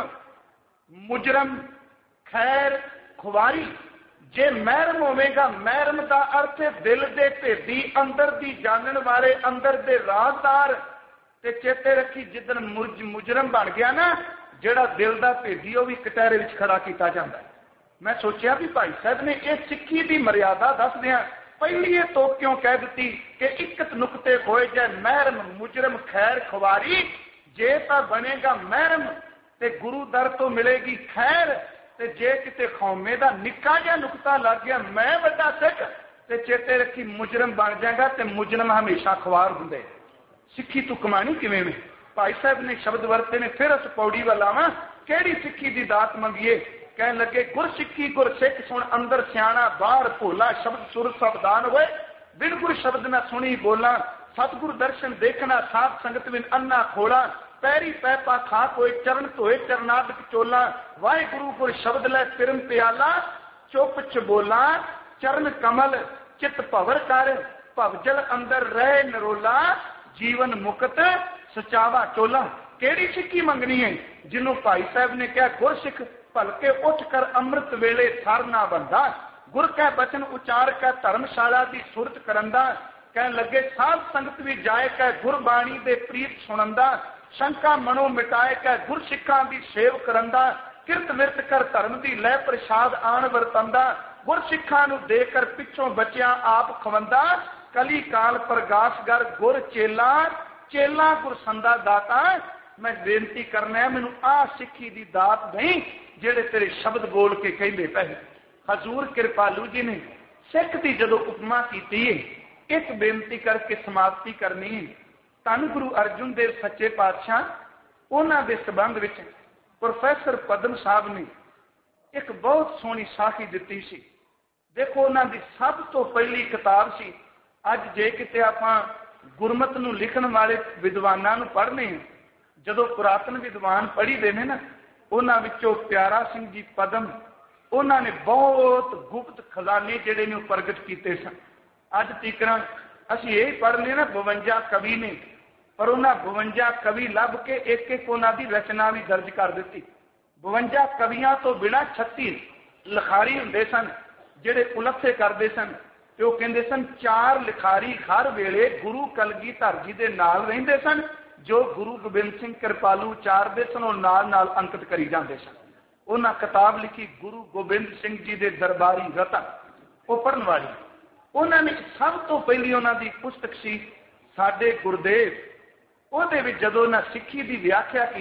मुजरम खैर खुवारी। जे महरम होवेगा, महरम का अर्थ है दिल दे भेदी, अंदर दी जानन वाले, अंदर दे राजदार। ते चेते रखी जिदन मुजरम बन गया ना, जिहड़ा दिल दा भेदी वो भी कटहरे विच खड़ा किया जाता है। मैं सोचा भी भाई साहब ने यह सिक्खी की मर्यादा दसदियां पहली तो क्यों कह दी कि इकत नुकते होए जाए महरम मुजरम खैर खुवारी। जे तो बनेगा महरम ते गुरु दर तो मिलेगी खैर, ते जे किते कौमे का निक्का जिहा नुकता लग गया मैं वड्डा सिख, ते चेते रखी मुजरम बन जाएगा, ते मुजरम हमेशा खुवार हुंदे। सिक्खी तू कमानी किवें में? भाई साहब ने शब्द वरते ने, फिर अस पौड़ी वाल आवां, किहड़ी सिक्खी की दात मंगीए? कह लगे गुर सिक्खी गुर सिख सुन, अंदर सियाणा बाहर भोला, शब्द सुर सावधान होए, बिन गुर शब्द न सुनी बोला, सतगुर दर्शन देखना साथ संगत बिन अन्ना खोला, पैरी पैपा खा कोई चरण धोए चरनादक चोला, वाहे गुरु गुर शब्द लै तिरम प्याला, चुप चबोला चरण कमल चित भवर कर, भवजल अंदर रहे नरोला, जीवन मुक्त सचावा चोला। केड़ी सिक्खी मंगनी है? जिन्हों भाई साहब ने कहा गुर सिख भलके उठ कर अमृत वेले थर ना बंदा, गुर कै बचन उचार कै धर्मशाला की सुरत करंदा, कह लगे साध संगत भी जाए कै गुरबाणी दे प्रीत सुनंदा, शंका मनो मिटाए कै गुर सिखां दी सेव करंदा, किरत विरत कर धर्म दी लै प्रसाद आन वरतंदा, गुर सिखां नूं देकर पिछों बचिया आप खवंदा, कली काल प्रगासगर गुर चेला, चेला गुर संदा दाता। मैं बेनती करना है, मैनू आ सिक्खी दी दात नहीं जेड़े तेरे शब्द बोल के कहते पे। हजूर कृपालू जी ने सिख की जदों उपमा की है, एक बेनती करके समाप्ति करनी है। धन गुरु अर्जुन देव सच्चे पातशाह उन्हां दे संबंध विच प्रोफैसर पद्म साहब ने एक बहुत सोहनी साखी दिती सी। देखो उन्हां दी सब तो पहली किताब सी। अज जे किते आपां गुरमत नूं लिखण वाले विद्वानां नूं पढ़ने हैं, जदों पुरातन विद्वान पढ़ी दे ने ना, उन्हां विचों प्यारा सिंह जी पदम उन्हां ने बहुत गुप्त खजाने जिहड़े ने प्रगट कीते सन। अज तੀਕਰ असीं यही पढ़ने ना 52 कवि ने, पर उन्हां 52 कवि लभ के एक एक उन्हां दी रचना भी दर्ज कर दित्ती। 52 कवियां तो बिना 36 लिखारी हुंदे सन जिहड़े उलथे करदे सन, ते ओह कहंदे सन 4 लिखारी हर वेले गुरु कलगीधर जी दे नाल रहिंदे सन, जो गुरु गोबिंद सिंह कृपालू उचारदे सन और नाल नाल अंकित करी जाते सन। उन्हें किताब लिखी गुरु गोबिंद सिंह जी के दरबारी रतन, वो पढ़न वाली। उन्होंने सब तो पहली उन्होंने पुस्तक सी साडे गुरदेव, उहदे विच जदों उन्हें सिक्खी की व्याख्या की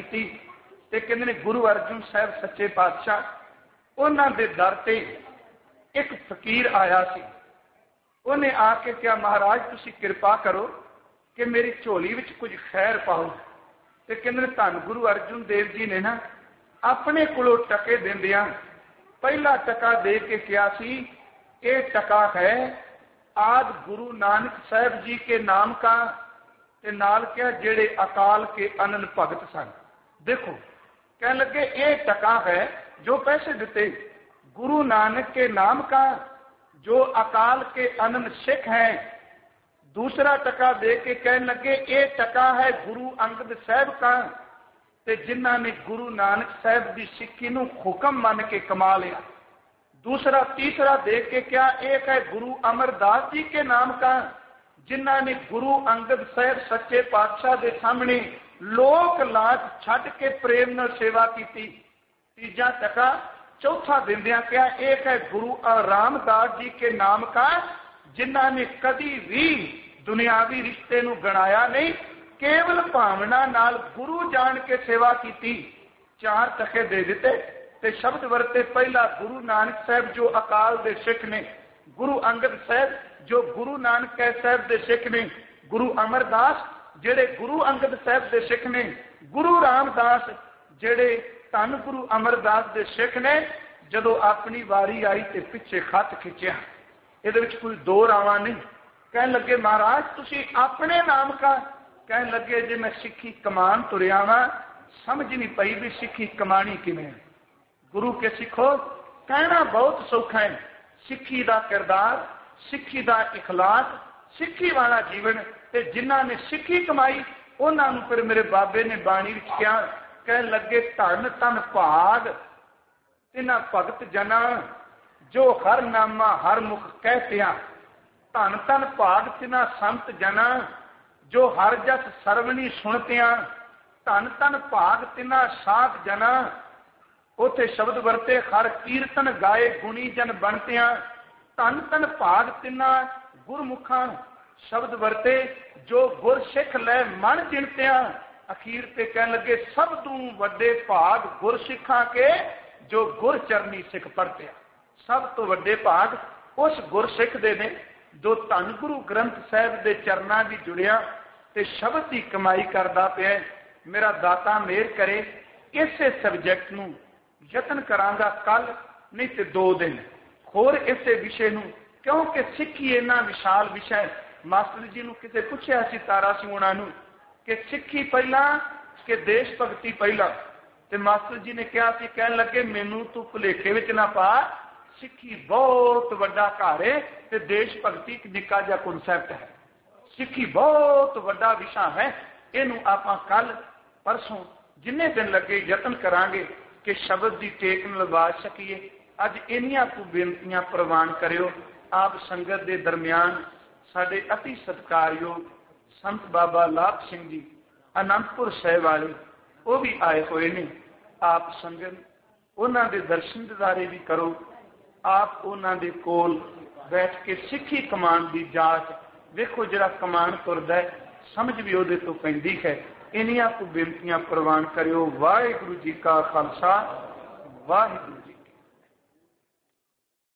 ते कहंदे ने गुरु अर्जुन साहब सच्चे पातशाह उन्हां दे दर ते एक फकीर आया सी। उन्हें आके कहा महाराज तुसीं कृपा करो कि मेरी झोली विच कुछ खैर पाओ। ते कहंदे धन गुरु अर्जुन देव जी ने ना अपने कोलों टके दिंदियां पहला टका दे के कहा सी ये टका है आद गुरु नानक साहब जी के नाम का, ते नाल क्या जेड़े अकाल के अनन भगत सन। देखो कह लगे ये टका है जो पैसे देते गुरु नानक के नाम का, जो अकाल के अनन सिख हैं। दूसरा टका दे के कहने लगे ये टका है गुरु अंगद साहब का, ते जिन्हां ने गुरु नानक साहब की सिक्खी नूं हुक्म मन के कमा लिया। दूसरा तीसरा दे के क्या एक है गुरु अमरदास जी के नाम का, जिन्हां ने गुरु अंगद साहब सच्चे पातशाह के सामने लोक लाज छड्ड के प्रेम नाल सेवा की। तीजा टका चौथा दिंदियां क्या एक है गुरु रामदास जी के नाम का, जिन्हां ने कदी भी दुनियावी रिश्ते नूं गणाया नहीं, केवल भावना नाल गुरु जान के सेवा की। 4 टके दे दिते। ਤੇ ਸ਼ਬਦ ਵਰਤੇ ਪਹਿਲਾ ਗੁਰੂ ਨਾਨਕ ਸਾਹਿਬ ਜੋ ਅਕਾਲ ਦੇ ਸਿੱਖ ਨੇ, ਗੁਰੂ ਅੰਗਦ ਸਾਹਿਬ ਜੋ ਗੁਰੂ ਨਾਨਕ ਸਾਹਿਬ ਦੇ ਸਿੱਖ ਨੇ, ਗੁਰੂ ਅਮਰਦਾਸ ਜਿਹੜੇ ਗੁਰੂ ਅੰਗਦ ਸਾਹਿਬ ਦੇ ਸਿੱਖ ਨੇ, ਗੁਰੂ ਰਾਮਦਾਸ ਜਿਹੜੇ ਧੰਨ ਗੁਰੂ ਅਮਰਦਾਸ ਦੇ ਸਿੱਖ ਨੇ। ਜਦੋਂ ਆਪਣੀ ਵਾਰੀ ਆਈ ਤੇ ਪਿੱਛੇ ਖੱਤ ਖਿੱਚਿਆ, ਇਹਦੇ ਵਿੱਚ ਕੋਈ ਦੋ ਰਾਵਾਂ ਨਹੀਂ। ਕਹਿਣ ਲੱਗੇ ਮਹਾਰਾਜ ਤੁਸੀਂ ਆਪਣੇ ਨਾਮ ਕਾ, ਕਹਿਣ ਲੱਗੇ ਜੇ ਮੈਂ ਸਿੱਖੀ ਕਮਾਨ ਤੁਰਿਆ ਵਾਂ, ਸਮਝ ਨਹੀਂ ਪਈ ਵੀ ਸਿੱਖੀ ਕਮਾਣੀ ਕਿਵੇਂ। ਗੁਰੂ ਕੇ ਸਿੱਖੋ ਕਹਿਣਾ ਬਹੁਤ ਸੌਖਾ ਹੈ, ਸਿੱਖੀ ਦਾ ਕਿਰਦਾਰ, ਸਿੱਖੀ ਦਾ ਇਖਲਾਕ, ਸਿੱਖੀ ਵਾਲਾ ਜੀਵਨ। ਤੇ ਜਿਨ੍ਹਾਂ ਨੇ ਸਿੱਖੀ ਕਮਾਈ ਉਹਨਾਂ ਨੂੰ ਫਿਰ ਮੇਰੇ ਬਾਬੇ ਨੇ ਬਾਣੀ ਵਿੱਚ ਕਿਹਾ, ਕਹਿਣ ਲੱਗੇ ਧੰਨ ਧੰਨ ਭਾਗ ਤਿਨਾਂ ਭਗਤ ਜਨਾਂ ਜੋ ਹਰ ਨਾਮਾ ਹਰ ਮੁਖ ਕਹਿਤਿਆਂ। ਧੰਨ ਧੰਨ ਭਾਗ ਤਿਨਾਂ ਸੰਤ ਜਨਾਂ ਜੋ ਹਰ ਜਸ ਸਰਵਣੀ ਸੁਣਤਿਆਂ। ਧੰਨ ਧੰਨ ਭਾਗ ਤਿਨਾਂ ਸਾਧ ਜਨਾਂ ਉੱਥੇ ਸ਼ਬਦ ਵਰਤੇ ਹਰ ਕੀਰਤਨ ਗਾਏ ਗੁਣੀ ਜਨ ਬਣਤਿਆਂ। ਧੰਨ ਧੰਨ ਭਾਗ ਤਿਨਾਂ ਗੁਰਮੁਖਾਂ ਸ਼ਬਦ ਵਰਤੇ ਜੋ ਗੁਰ ਸਿੱਖ ਲੈ ਮਨ ਜਿਣਤਿਆਂ। ਅਖੀਰ ਤੇ ਕਹਿਣ ਲੱਗੇ ਸਭ ਤੋਂ ਵੱਡੇ ਭਾਗ ਗੁਰ ਸਿੱਖਾਂ ਕੇ ਜੋ ਗੁਰ ਚਰਨੀ ਸਿੱਖ ਪੜ੍ਹਤਿਆ। ਸਭ ਤੋਂ ਵੱਡੇ ਭਾਗ ਉਸ ਗੁਰ ਸਿੱਖ ਦੇ ਨੇ ਜੋ ਧੰਨ ਗੁਰੂ ਗ੍ਰੰਥ ਸਾਹਿਬ ਦੇ ਚਰਨਾਂ ਵੀ ਜੁੜਿਆ ਤੇ ਸ਼ਬਦ ਦੀ ਕਮਾਈ ਕਰਦਾ ਪਿਆ। ਮੇਰਾ ਦਾਤਾ ਮਿਹਰ ਕਰੇ ਇਸੇ ਸਬਜੈਕਟ ਨੂੰ ਯਤਨ ਕਰਾਂਗਾ ਕੱਲ ਨਹੀਂ ਤੇ 2 ਦਿਨ ਹੋਰ ਇਸੇ ਵਿਸ਼ੇ ਨੂੰ, ਕਿਉਂਕਿ ਸਿੱਖੀ ਇੰਨਾ ਵਿਸ਼ਾਲ ਵਿਸ਼ਾ ਹੈ। ਮਾਸਟਰ ਜੀ ਨੂੰ ਕਿਸੇ ਪੁੱਛਿਆ ਸੀ ਤਾਰਾ ਸਿੰਘ ਉਹਨਾਂ ਨੂੰ ਕਿ ਸਿੱਖੀ ਪਹਿਲਾਂ ਕਿ ਦੇਸ਼ ਭਗਤੀ ਪਹਿਲਾਂ, ਤੇ ਮਾਸਟਰ ਜੀ ਨੇ ਕਿਹਾ ਸੀ, ਕਹਿਣ ਲੱਗੇ ਮੈਨੂੰ ਤੂੰ ਭੁਲੇਖੇ ਵਿੱਚ ਨਾ ਪਾ, ਸਿੱਖੀ ਬਹੁਤ ਵੱਡਾ ਘਰ ਹੈ ਤੇ ਦੇਸ਼ ਭਗਤੀ ਇੱਕ ਨਿੱਕਾ ਜਿਹਾ ਕਨਸੈਪਟ ਹੈ। ਸਿੱਖੀ ਬਹੁਤ ਵੱਡਾ ਵਿਸ਼ਾ ਹੈ। ਇਹਨੂੰ ਆਪਾਂ ਕੱਲ ਪਰਸੋਂ ਜਿੰਨੇ ਦਿਨ ਲੱਗੇ ਯਤਨ ਕਰਾਂਗੇ ਕਿ ਸ਼ਬਦ ਦੀ ਟੇਕ ਨੂੰ ਲਗਾ ਸਕੀਏ। ਅੱਜ ਇੰਨੀਆਂ ਕੁ ਬੇਨਤੀਆਂ ਪ੍ਰਵਾਨ ਕਰਿਓ। ਆਪ ਸੰਗਤ ਦੇ ਦਰਮਿਆਨ ਸਾਡੇ ਅਤੀ ਸਤਿਕਾਰਯੋਗ ਸੰਤ ਬਾਬਾ ਲਾਭ ਸਿੰਘ ਜੀ ਅਨੰਦਪੁਰ ਸਾਹਿਬ ਵਾਲੇ ਉਹ ਵੀ ਆਏ ਹੋਏ ਨੇ। ਆਪ ਸੰਗਤ ਉਹਨਾਂ ਦੇ ਦਰਸ਼ਨ ਦਿਦਾਰੇ ਵੀ ਕਰੋ। ਆਪ ਉਹਨਾਂ ਦੇ ਕੋਲ ਬੈਠ ਕੇ ਸਿੱਖੀ ਕਮਾਨ ਦੀ ਜਾਂਚ ਵੇਖੋ। ਜਿਹੜਾ ਕਮਾਨ ਤੁਰਦਾ ਸਮਝ ਵੀ ਉਹਦੇ ਤੋਂ ਪੈਂਦੀ ਹੈ। ਇੰਨੀਆਂ ਕੁ ਬੇਨਤੀਆਂ ਪ੍ਰਵਾਨ ਕਰਿਓ। ਵਾਹਿਗੁਰੂ ਜੀ ਕਾ ਖਾਲਸਾ, ਵਾਹਿਗੁਰੂ।